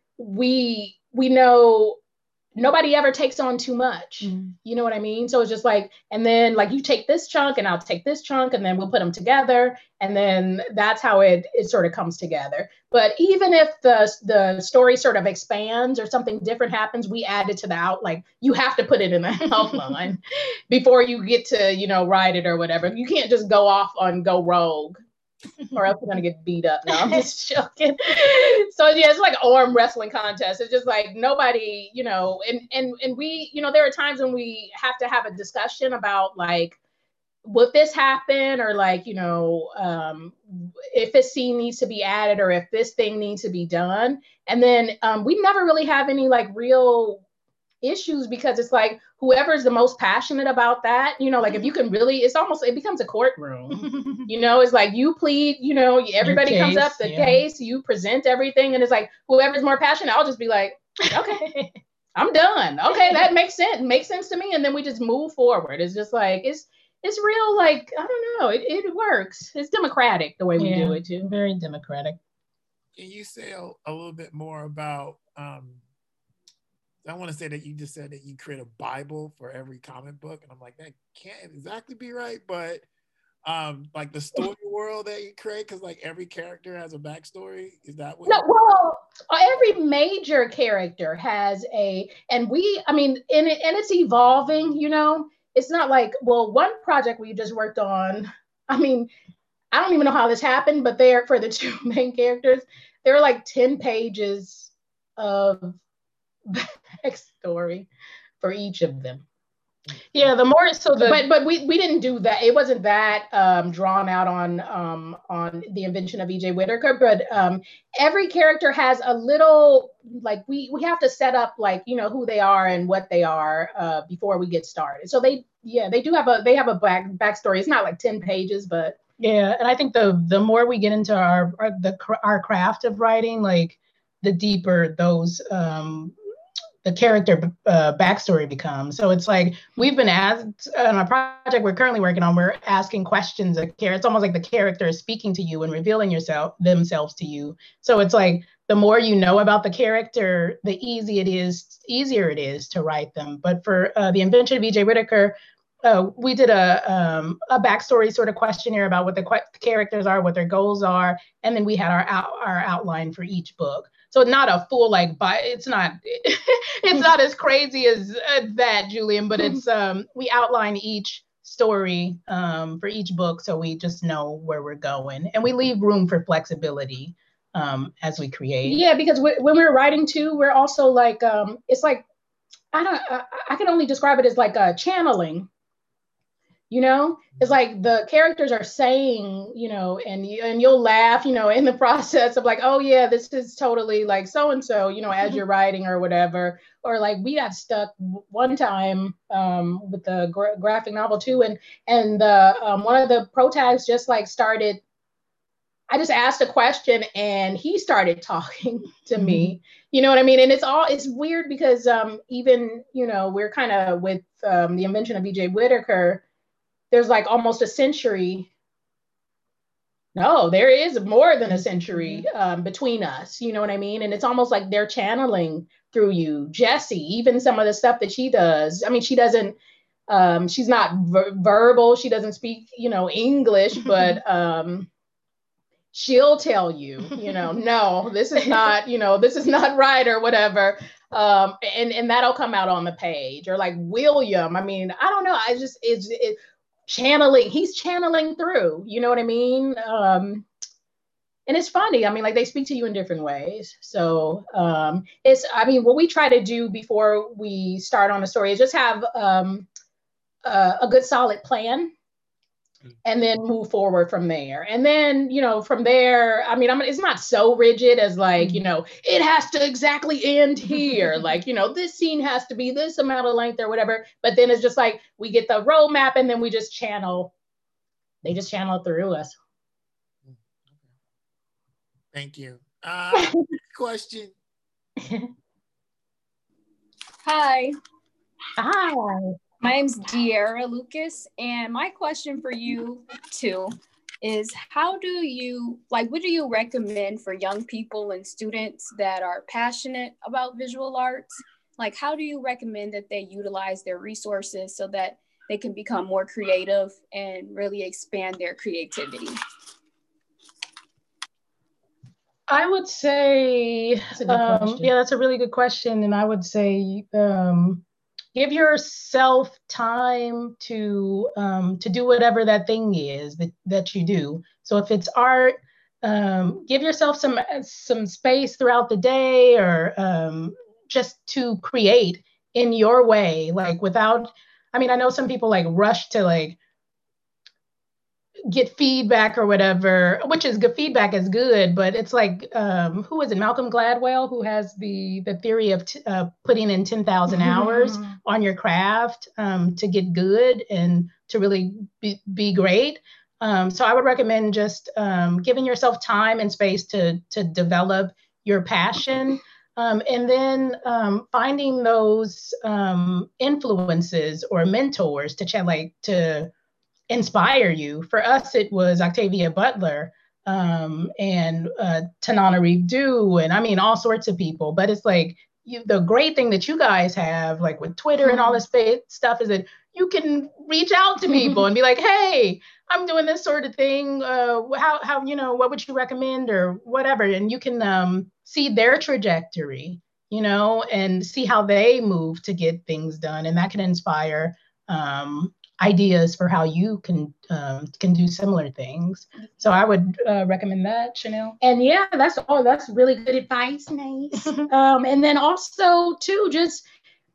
we... we know nobody ever takes on too much. Mm. You know what I mean? So it's just like, and then like you take this chunk and I'll take this chunk and then we'll put them together. And then that's how it, it sort of comes together. But even if the, the story sort of expands or something different happens, we add it to the out, like you have to put it in the outline before you get to, you know, write it or whatever. You can't just go off on go rogue. Or else we're gonna get beat up. No, I'm just joking. So yeah, it's like arm wrestling contest. It's just like nobody, you know, and and and we, you know, there are times when we have to have a discussion about like, would this happen, or like, you know, um, if a scene needs to be added, or if this thing needs to be done. And then um, we never really have any like real issues, because it's like whoever's the most passionate about that, you know, like if you can really, it's almost, it becomes a courtroom. You know, it's like you plead, you know, everybody case, comes up the yeah. case, you present everything, and it's like whoever's more passionate, I'll just be like, okay, I'm done. Okay, that makes sense. Makes sense to me. And then we just move forward. It's just like, it's it's real, like, I don't know, it, it works. It's democratic the way we yeah, do it too. Very democratic. Can you say a, a little bit more about um I want to say that you just said that you create a Bible for every comic book, and I'm like, that can't exactly be right, but um, like the story world that you create, because like every character has a backstory. Is that what? No, well, every major character has a, and we, I mean, and it, and it's evolving. You know, it's not like, well, one project we just worked on. I mean, I don't even know how this happened, but there for the two main characters, there were like ten pages of backstory for each of them. Yeah, the more so the but but we we didn't do that. It wasn't that um, drawn out on um, on the invention of E J Whitaker. But um, every character has a little, like we we have to set up like, you know, who they are and what they are uh, before we get started. So they yeah they do have a they have a back backstory. It's not like ten pages, but yeah, and I think the the more we get into our our, the our craft of writing, like the deeper those um, the character uh, backstory becomes. So it's like we've been asked on a project we're currently working on, we're asking questions of character. It's almost like the character is speaking to you and revealing yourself themselves to you. So it's like the more you know about the character, the easy it is, easier it is to write them. But for uh, the invention of E J Whitaker, uh, we did a um, a backstory sort of questionnaire about what the qu- characters are, what their goals are, and then we had our out, our outline for each book. So not a full like, but it's not it's not as crazy as uh, that, Julian. But it's um, we outline each story um, for each book, so we just know where we're going, and we leave room for flexibility um, as we create. Yeah, because we, when we're writing too, we're also like um, it's like I don't I, I can only describe it as like a channeling. You know, it's like the characters are saying, you know, and you, and you'll laugh, you know, in the process of like, oh yeah, this is totally like so and so, you know, as you're writing or whatever. Or like we got stuck one time um, with the gra- graphic novel too, and and the um, one of the protags just like started. I just asked a question and he started talking to mm-hmm. me. You know what I mean? And it's all it's weird because um, even you know we're kind of with um, the invention of E J Whitaker. There's like almost a century. No, there is more than a century um, between us. You know what I mean? And it's almost like they're channeling through you. Jessie, even some of the stuff that she does. I mean, she doesn't, um, she's not ver- verbal. She doesn't speak, you know, English, but um, she'll tell you, you know, no, this is not, you know, this is not right or whatever. Um, and, and that'll come out on the page. Or like William. I mean, I don't know. I just, it's, it, channeling he's channeling through, you know what I mean? Um and it's funny, I mean, like they speak to you in different ways. So um it's I mean what we try to do before we start on a story is just have um uh, a good solid plan and then move forward from there. And then, you know, from there, I mean, I mean, it's not so rigid as like, you know, it has to exactly end here. Like, you know, this scene has to be this amount of length or whatever. But then it's just like, we get the roadmap and then we just channel, they just channel through us. Thank you. Uh, question. Hi. Hi. My name's De'Ara Lucas, and my question for you too is how do you, like, what do you recommend for young people and students that are passionate about visual arts? Like, how do you recommend that they utilize their resources so that they can become more creative and really expand their creativity? I would say, um, yeah, that's a really good question. And I would say, um, give yourself time to um, to do whatever that thing is that, that you do. So if it's art, um, give yourself some some space throughout the day, or um, just to create in your way, like without, I mean, I know some people like rush to like get feedback or whatever, which is good. Feedback is good, but it's like, um, who is it? Malcolm Gladwell, who has the the theory of t- uh, putting in ten thousand hours on your craft um, to get good and to really be, be great. Um, so I would recommend just um, giving yourself time and space to to develop your passion. Um, and then um, finding those um, influences or mentors to ch- like to inspire you. For us, it was Octavia Butler um, and uh, Tananarive Due, and I mean all sorts of people. But it's like you, the great thing that you guys have, like with Twitter and all this stuff, is that you can reach out to people and be like, hey, I'm doing this sort of thing. Uh, how, how, you know, what would you recommend or whatever? And you can um, see their trajectory, you know, and see how they move to get things done. And that can inspire um, ideas for how you can um, can do similar things. So I would uh, recommend that, Chanel. And yeah, that's all. That's really good advice, Nace. um, and then also too, just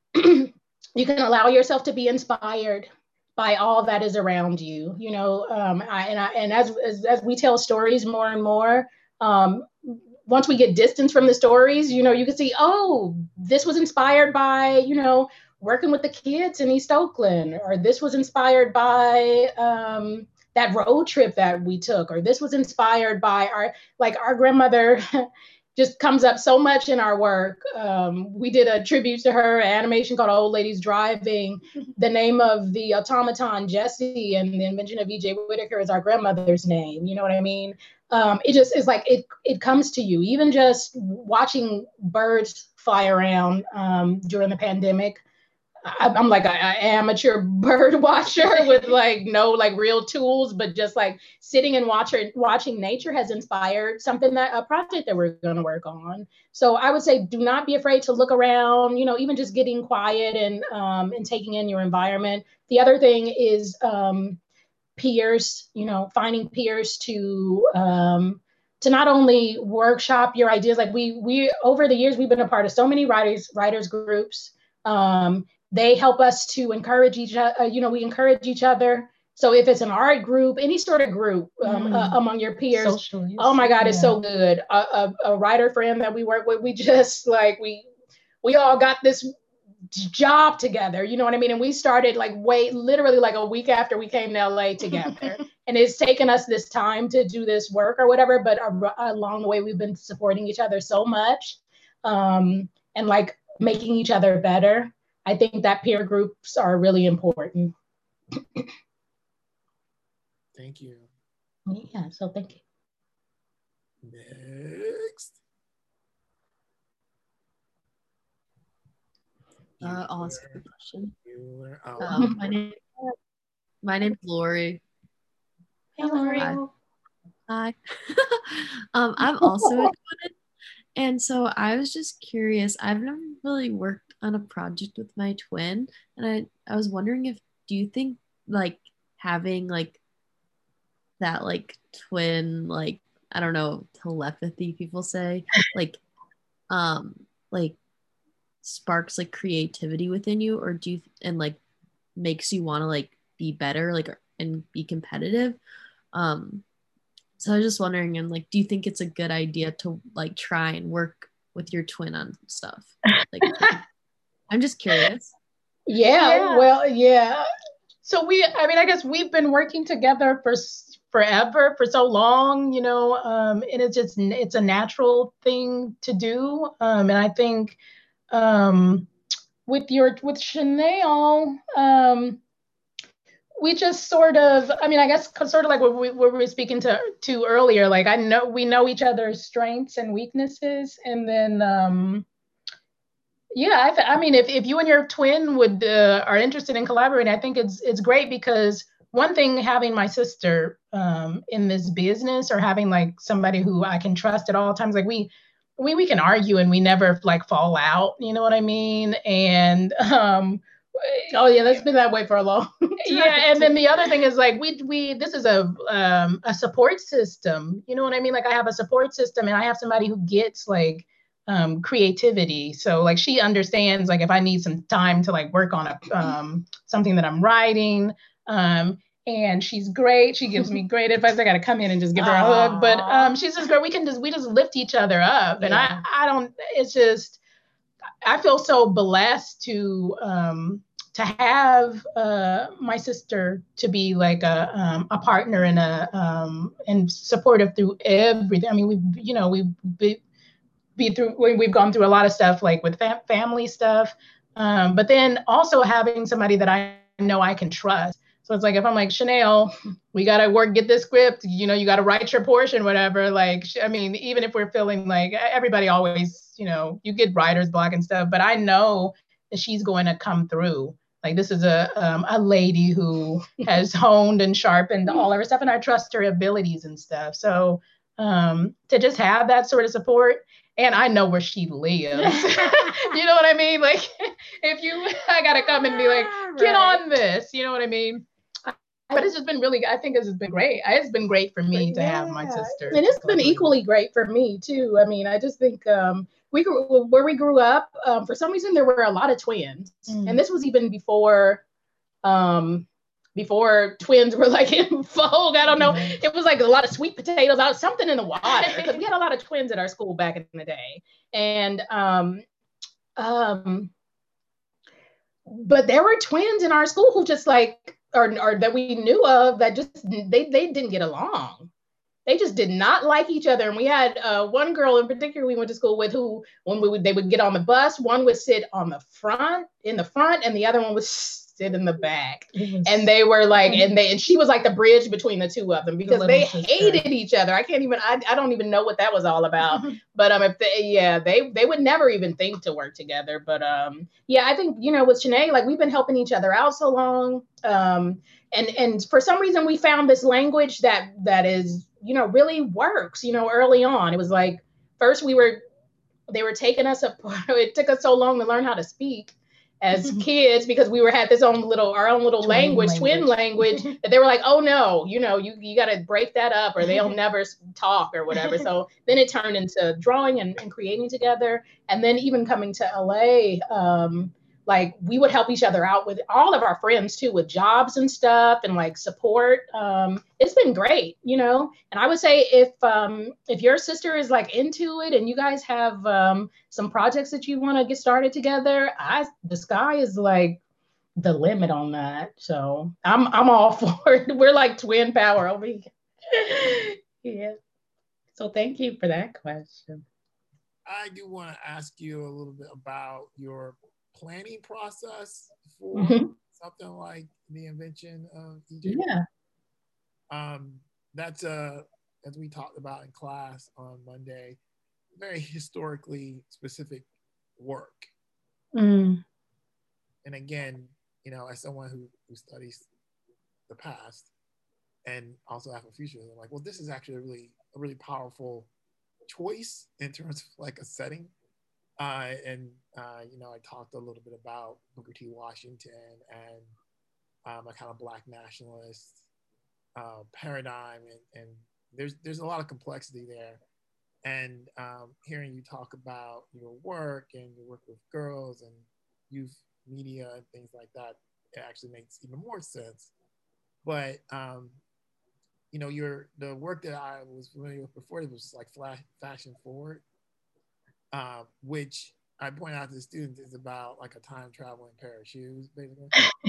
you can allow yourself to be inspired by all that is around you. You know, um, I, and I, and as, as as we tell stories more and more, um, once we get distance from the stories, you know, you can see, oh, this was inspired by, you know, working with the kids in East Oakland, or this was inspired by um, that road trip that we took, or this was inspired by our, like our grandmother just comes up so much in our work. Um, we did a tribute to her, an animation called Old Ladies Driving. The name of the automaton, Jessie, and the invention of E J Whitaker is our grandmother's name. You know what I mean? Um, it just is like, it it comes to you. Even just watching birds fly around um, during the pandemic, I, I'm like an amateur bird watcher with like no like real tools, but just like sitting and watching watching nature has inspired something, that a project that we're going to work on. So I would say, do not be afraid to look around. You know, even just getting quiet and um, and taking in your environment. The other thing is um, peers. You know, finding peers to um, to not only workshop your ideas. Like we we over the years we've been a part of so many writers writers groups. Um, They help us to encourage each other. You know, we encourage each other. So if it's an art group, any sort of group um, mm. uh, among your peers, Social, oh my God, yeah. It's so good. A, a, a writer friend that we work with, we just like, we we all got this job together. You know what I mean? And we started like wait, literally like a week after we came to L A together. And it's taken us this time to do this work or whatever. But uh, along the way, we've been supporting each other so much um, and like making each other better. I think that peer groups are really important. Thank you. Yeah, so thank you. Next. Uh, I'll ask a question. Oh. Um, my name, my name's Lori. Hey, Lori. Hi. Hi. um, I'm also a twin, and so I was just curious. I've never really worked on a project with my twin, and I, I was wondering if, do you think like having like that like twin, like I don't know, telepathy people say, like um like sparks like creativity within you, or do you and like makes you want to like be better, like and be competitive? Um so I was just wondering, and like, do you think it's a good idea to like try and work with your twin on stuff? Like I'm just curious. Yeah, yeah, well, yeah. So we, I mean, I guess we've been working together for forever, for so long, you know, um, and it's just, it's a natural thing to do. Um, and I think um, with your, with Chanel, um, we just sort of, I mean, I guess sort of like what we, what we were speaking to, to earlier, like I know, we know each other's strengths and weaknesses. And then, um, yeah, I, th- I mean, if, if you and your twin would uh, are interested in collaborating, I think it's it's great, because one thing, having my sister um, in this business, or having like somebody who I can trust at all times, like we we we can argue and we never like fall out, you know what I mean? And um, oh yeah, that's been that way for a long time. Yeah, and then the other thing is like we we this is a um, a support system, you know what I mean? Like I have a support system, and I have somebody who gets like Um, creativity. So like she understands like if I need some time to like work on a um, something that I'm writing, um, and she's great. She gives me great advice. I got to come in and just give her a hug, but um, she's just great. We can just we just lift each other up, and yeah. I I don't. It's just I feel so blessed to um, to have uh, my sister to be like a um, a partner and a um, and supportive through everything. I mean, we you know we. we be through we've gone through a lot of stuff like with fam- family stuff um, but then also having somebody that I know I can trust. So it's like, if I'm like, Chanel, we got to work, get this script, you know, you got to write your portion, whatever. Like, I mean, even if we're feeling like, everybody always, you know, you get writer's block and stuff, but I know that she's going to come through. Like, this is a um, a lady who has honed and sharpened all of her stuff, and I trust her abilities and stuff. So um, to just have that sort of support, and I know where she lives. You know what I mean? Like, if you, I got to come and be like, get right on this, you know what I mean? But it's just been really, I think this has been great. It's been great for me to yeah. have my sister. And it's been equally great for me too. I mean, I just think um, we grew, where we grew up, um, for some reason, there were a lot of twins. Mm. And this was even before, um, before twins were like in vogue. I don't know. Mm-hmm. It was like a lot of sweet potatoes, out something in the water. Because we had a lot of twins at our school back in the day. And, um, um, but there were twins in our school who just like, Or, or that we knew of that just they they didn't get along. They just did not like each other. And we had uh, one girl in particular we went to school with who, when we would, they would get on the bus, one would sit on the front, in the front, and the other one would sit in the back. And they were like, and they and she was like the bridge between the two of them because the they sister. hated each other. I can't even, I, I don't even know what that was all about. But um, if they, yeah, they they would never even think to work together. But um, yeah, I think, you know, with Shanae, like we've been helping each other out so long. Um, and and for some reason we found this language that that is, you know, really works, you know, early on. It was like, first we were, they were taking us apart. It took us so long to learn how to speak as kids because we were had this own little, our own little twin language, language, twin language that they were like, oh no, you know, you, you got to break that up or they'll never talk or whatever. So then it turned into drawing and, and creating together. And then even coming to L A, um, like we would help each other out with all of our friends too, with jobs and stuff and like support. Um, it's been great, you know? And I would say if, um, if your sister is like into it and you guys have um, some projects that you want to get started together, I, the sky is like the limit on that. So I'm, I'm all for it. We're like twin power over here. Yeah. So thank you for that question. I do want to ask you a little bit about your planning process for mm-hmm. something like the invention of Egypt. Yeah. Um, that's uh, as we talked about in class on Monday, very historically specific work. Mm. And again, you know, as someone who, who studies the past and also Afrofuturism, I'm like, well, this is actually a really a really powerful choice in terms of like a setting. Uh, and, uh, you know, I talked a little bit about Booker T. Washington and um, a kind of Black nationalist uh, paradigm. And, and there's there's a lot of complexity there. And um, hearing you talk about your work and your work with girls and youth media and things like that, it actually makes even more sense. But, um, you know, your the work that I was familiar with before, it was like flash, fashion forward. Uh, which I point out to the students is about like a time traveling pair of shoes, basically,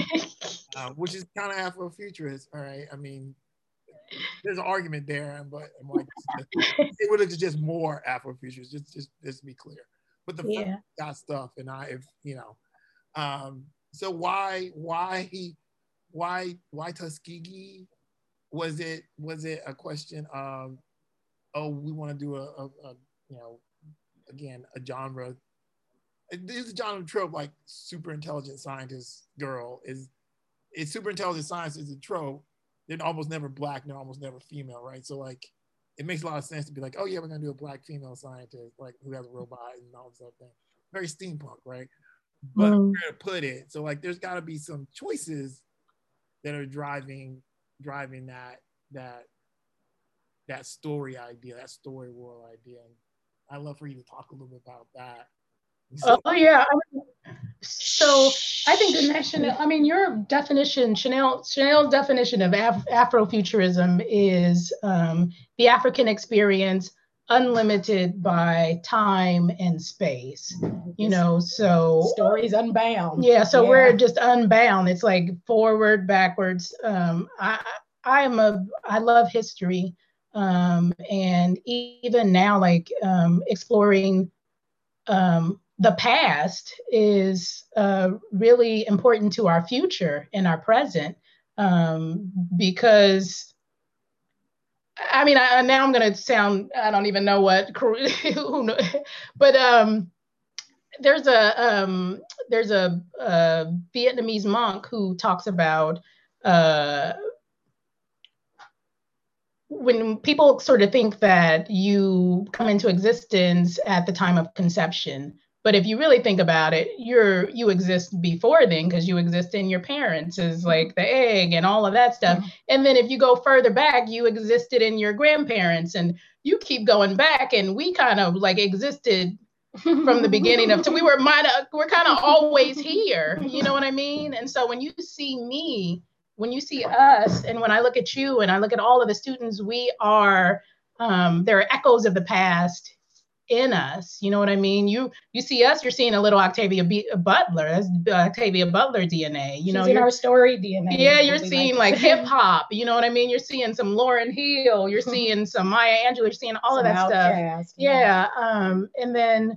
uh, which is kind of Afrofuturist. All right, I mean, there's an argument there, but I'm like, it would have just more Afrofuturist. Just, just, just to be clear. But the yeah. got stuff, and I, if you know, um, so why, why, why, why Tuskegee? Was it, was it a question of, oh, we want to do a, a, a you know. Again, a genre. This is a genre trope like super intelligent scientist girl is. It's super intelligent science is a trope. They're almost never Black, they're almost never female, right? So like, it makes a lot of sense to be like, oh yeah, we're gonna do a Black female scientist like who has a robot and all this other thing. Very steampunk, right? But mm. where to put it? So like, there's got to be some choices that are driving driving that that that story idea, that story world idea. And I'd love for you to talk a little bit about that. So, oh yeah. So I think the national, I mean, your definition, Chanel, Chanel's definition of Af- Afrofuturism is um, the African experience unlimited by time and space, you know, so. Stories unbound. Yeah, so yeah. We're just unbound. It's like forward, backwards. Um, I, I am a, I love history. Um, and even now, like um, exploring um, the past is uh, really important to our future and our present. um, because I mean, I, now I'm going to sound, I don't even know what, who know, but um, there's a um, there's a, a Vietnamese monk who talks about uh, when people sort of think that you come into existence at the time of conception. But if you really think about it, you're you exist before then, because you exist in your parents as like the egg and all of that stuff. Mm-hmm. And then if you go further back, you existed in your grandparents, and you keep going back, and we kind of like existed from the beginning of, so we were might we're kind of always here. You know what I mean? And so when you see me, when you see us, and when I look at you, and I look at all of the students, we are um, there are echoes of the past in us. You know what I mean? You you see us, you're seeing a little Octavia B- Butler. That's Octavia Butler D N A. You She's know, in our story D N A. Yeah, you're seeing like, like hip hop. You know what I mean? You're seeing some Lauryn Hill. You're seeing some Maya Angelou. You're seeing all some of that Outkast, stuff. Yeah. yeah. Um, and then,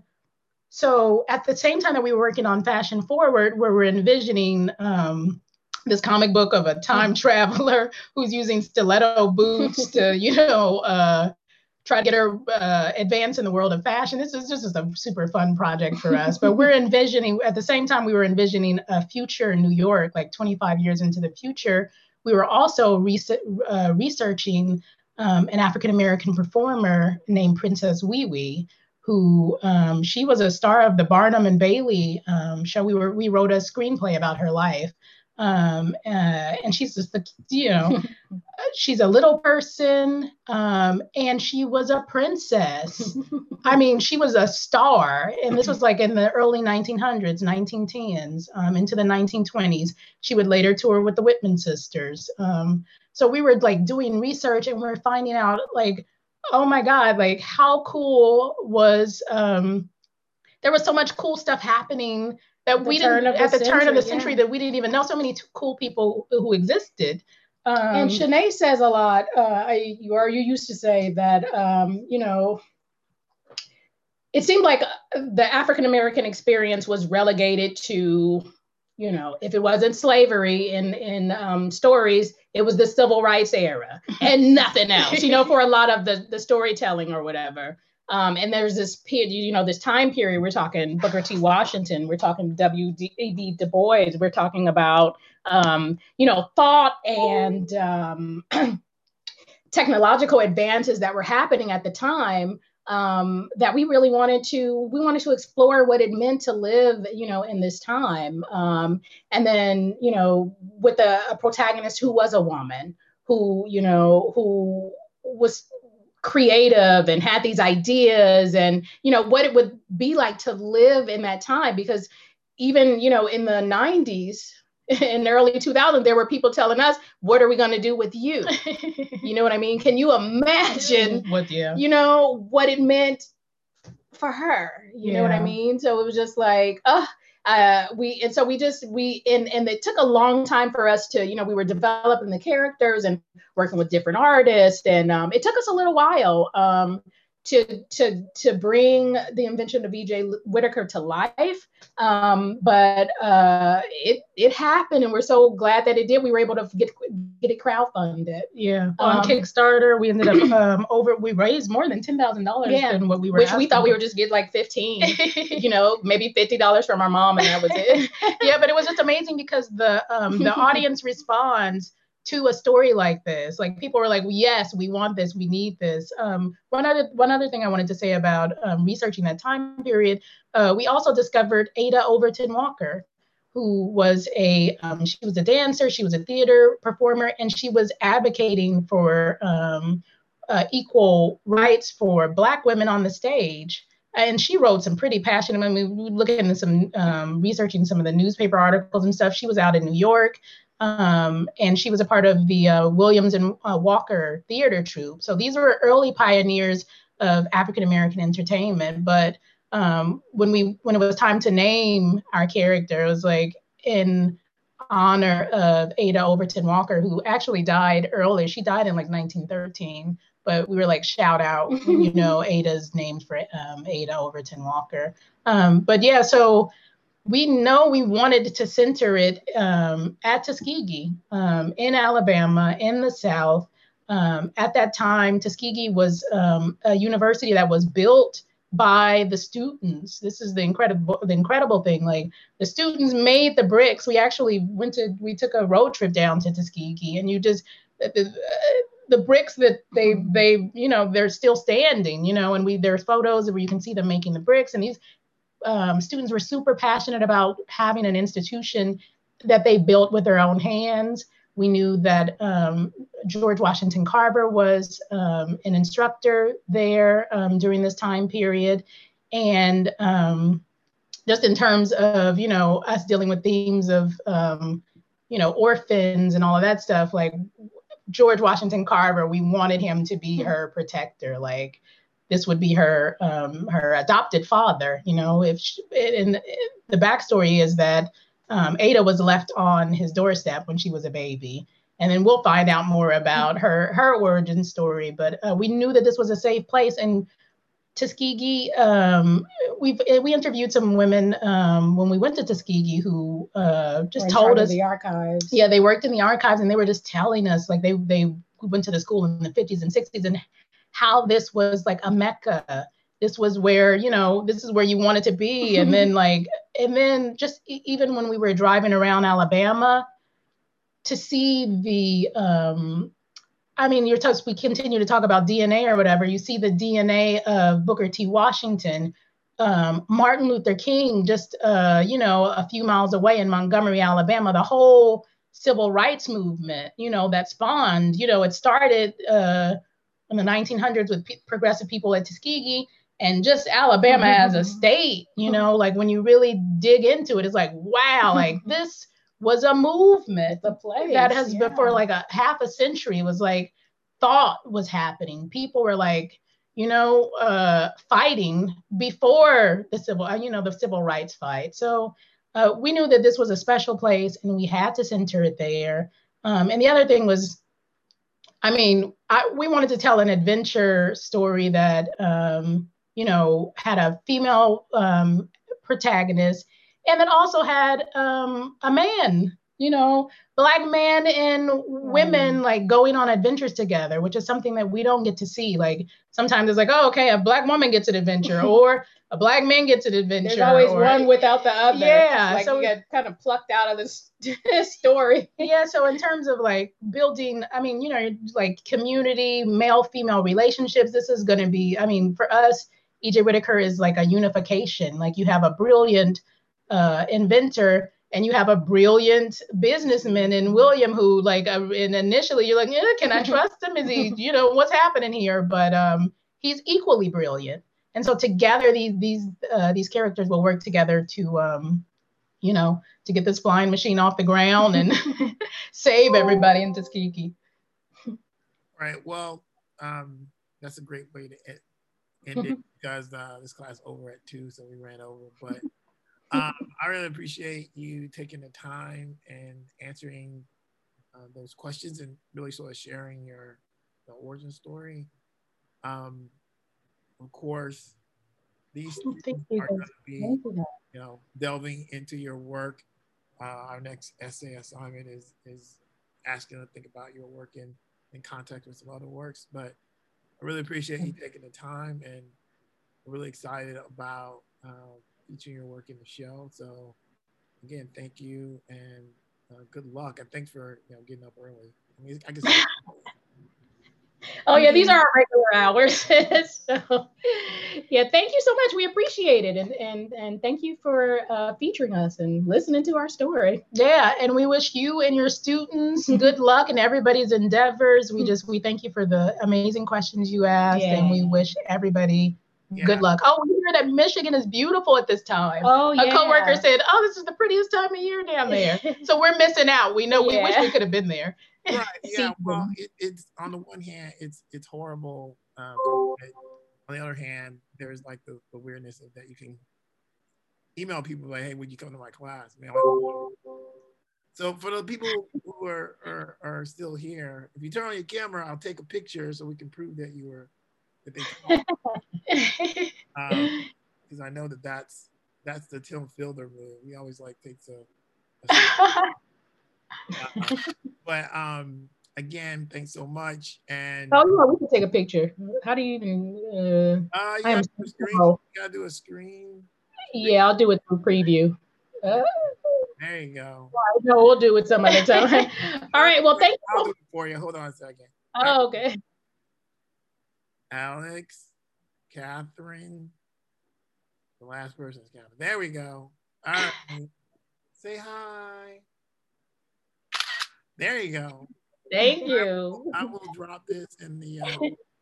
so at the same time that we were working on Fashion Forward, where we're envisioning um, this comic book of a time traveler who's using stiletto boots to, you know, uh, try to get her uh, advance in the world of fashion. This is just a super fun project for us. But we're envisioning, at the same time we were envisioning a future in New York, like twenty-five years into the future. We were also res- uh, researching um, an African-American performer named Princess Wee Wee, who um, she was a star of the Barnum and Bailey um, show. We were we wrote a screenplay about her life. Um, uh, and she's just, the, you know, she's a little person, um, and she was a princess. I mean, she was a star, and this was like in the early nineteen hundreds, nineteen tens, um, into the nineteen twenties. She would later tour with the Whitman sisters. Um, so we were like doing research, and we we're finding out like, oh my God, like how cool was, um, there was so much cool stuff happening that the we didn't, at the century, turn of the century, yeah. that we didn't even know, so many t- cool people who existed. Um, and Shanae says a lot, uh, I, you or you used to say that, um, you know, it seemed like the African-American experience was relegated to, you know, if it wasn't slavery in, in um, stories, it was the civil rights era and nothing else, you know, for a lot of the, the storytelling or whatever. Um, and there's this period, you know, this time period, we're talking Booker T. Washington, we're talking W D Du Bois, we're talking about, um, you know, thought and um, technological advances that were happening at the time, um, that we really wanted to, we wanted to explore what it meant to live, you know, in this time. Um, and then, you know, with a, a protagonist who was a woman, who, you know, who was creative and had these ideas, and, you know, what it would be like to live in that time. Because even, you know, in the nineties, in the early two thousands, there were people telling us, what are we going to do with you? You know what I mean? Can you imagine, what, yeah. you know, what it meant for her? You yeah. know what I mean? So it was just like, oh, uh, we, and so we just, we, and, and it took a long time for us to, you know, we were developing the characters and working with different artists. And um, it took us a little while um, to, to, to bring the invention of E J Whitaker to life. Um, but uh, it, it happened, and we're so glad that it did. We were able to get, get it crowdfunded. Yeah. On um, Kickstarter, we ended up um, over, we raised more than ten thousand dollars yeah, than what we were Which asking. we thought we would just get like fifteen, you know, maybe fifty dollars from our mom, and that was it. Yeah, but it was just amazing because the um, the audience responds to a story like this. Like, people were like, well, yes, we want this, we need this. Um, one other one other thing I wanted to say about um, researching that time period, uh, we also discovered Ada Overton Walker, who was a, um, she was a dancer, she was a theater performer, and she was advocating for um, uh, equal rights for Black women on the stage. And she wrote some pretty passionate, I mean, we were looking into some, um, researching some of the newspaper articles and stuff. She was out in New York. Um, and she was a part of the uh, Williams and uh, Walker theater troupe. So these were early pioneers of African-American entertainment. But um, when we when it was time to name our character, it was like in honor of Ada Overton Walker, who actually died early. She died in like nineteen thirteen. But we were like, shout out, you know, Ada's named for um, Ada Overton Walker. Um, but yeah, so we know we wanted to center it um, at Tuskegee um, in Alabama, in the South. Um, at that time, Tuskegee was um, a university that was built by the students. This is the incredible, the incredible thing. Like the students made the bricks. We actually went to, we took a road trip down to Tuskegee, and you just the, the bricks that they they you know they're still standing. You know, and we there's photos where you can see them making the bricks, and these um, students were super passionate about having an institution that they built with their own hands. We knew that um, George Washington Carver was um, an instructor there um, during this time period. And um, just in terms of, you know, us dealing with themes of, um, you know, orphans and all of that stuff, like George Washington Carver, we wanted him to be her protector. Like this would be her um, her adopted father, you know. If she, and the backstory is that Um, Ada was left on his doorstep when she was a baby. And then we'll find out more about her, her origin story. But uh, we knew that this was a safe place. And Tuskegee, um, we've, we interviewed some women um, when we went to Tuskegee who uh, just told us. The archives. Yeah, they worked in the archives, and they were just telling us, like, they, they went to the school in the fifties and sixties, and how this was like a Mecca. This was where, you know, this is where you wanted to be. And then like, and then just e- even when we were driving around Alabama to see the, um, I mean, you're t- we continue to talk about D N A or whatever, you see the D N A of Booker T. Washington, um, Martin Luther King, just, uh, you know, a few miles away in Montgomery, Alabama, the whole civil rights movement, you know, that spawned, you know, it started uh, in the nineteen hundreds with p- progressive people at Tuskegee. And just Alabama as a state, you know, like when you really dig into it, it's like, wow, like this was a movement the place, that has yeah. been for like a half a century. It was like thought was happening. People were like, you know, uh, fighting before the civil, you know, the civil rights fight. So uh, we knew that this was a special place and we had to center it there. Um, and the other thing was, I mean, I, we wanted to tell an adventure story that, um, you know, had a female um, protagonist, and then also had um, a man, you know, Black man and women like going on adventures together, which is something that we don't get to see. Like sometimes it's like, oh, okay, a Black woman gets an adventure, or a Black man gets an adventure. There's always or, one without the other. Yeah, like so you get kind of plucked out of this story. Yeah, so in terms of like building, I mean, you know, like community, male-female relationships, this is going to be, I mean, for us, E J Whitaker is like a unification. Like you have a brilliant uh, inventor and you have a brilliant businessman in William who like, uh, and initially you're like, yeah, can I trust him? Is he, you know, what's happening here? But um, he's equally brilliant. And so together, these these uh, these characters will work together to, um, you know, to get this flying machine off the ground and save everybody in Tuskegee. Right. Well, um, that's a great way to end, end it because uh, this class over at two, so we ran over. But um, I really appreciate you taking the time and answering uh, those questions and really sort of sharing your the origin story. Um, of course, these students are going to be, you know, delving into your work. Uh, our next essay assignment is is asking to think about your work in, in contact with some other works. But I really appreciate you taking the time, and I'm really excited about uh, featuring your work in the show. So again, thank you and uh, good luck. And thanks for, you know, getting up early. I mean, I guess. Oh yeah, these are our regular hours. So yeah, thank you so much. We appreciate it, and and and thank you for uh, featuring us and listening to our story. Yeah, and we wish you and your students good luck in everybody's endeavors. We just we thank you for the amazing questions you asked, yeah. And we wish everybody yeah. good luck. Oh, we hear that Michigan is beautiful at this time. Oh yeah. A coworker said, "Oh, this is the prettiest time of year down there." So we're missing out. We know. Yeah. We wish we could have been there. Right. Yeah. Well, it, it's on the one hand, it's it's horrible. Um, on the other hand, there's like the, the weirdness of that you can email people like, "Hey, would you come to my class?" Man, like, so for the people who are, are are still here, if you turn on your camera, I'll take a picture so we can prove that you were that they. Because um, I know that that's that's the Tim Fielder move. He always like takes a. a uh, but um, again, thanks so much. And oh yeah, we can take a picture. How do you? Uh, uh, you I am gotta do a screen. You gotta do a screen. Yeah, I'll do it through preview. Uh, there you go. No, we'll do it some other time. All right. Well, thank you. I'll do it for you. Hold on a second. Oh, okay. Alex, Catherine. The last person's Catherine. There we go. All right. Say hi. There you go. Thank you. I will, I will drop this in the. Uh,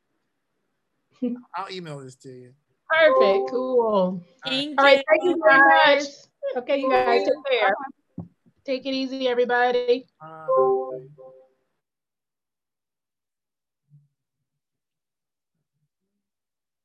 I'll email this to you. Perfect. Cool. Thank All right. you. Thank you very much. Okay, you guys take care. Take it easy, everybody. Bye.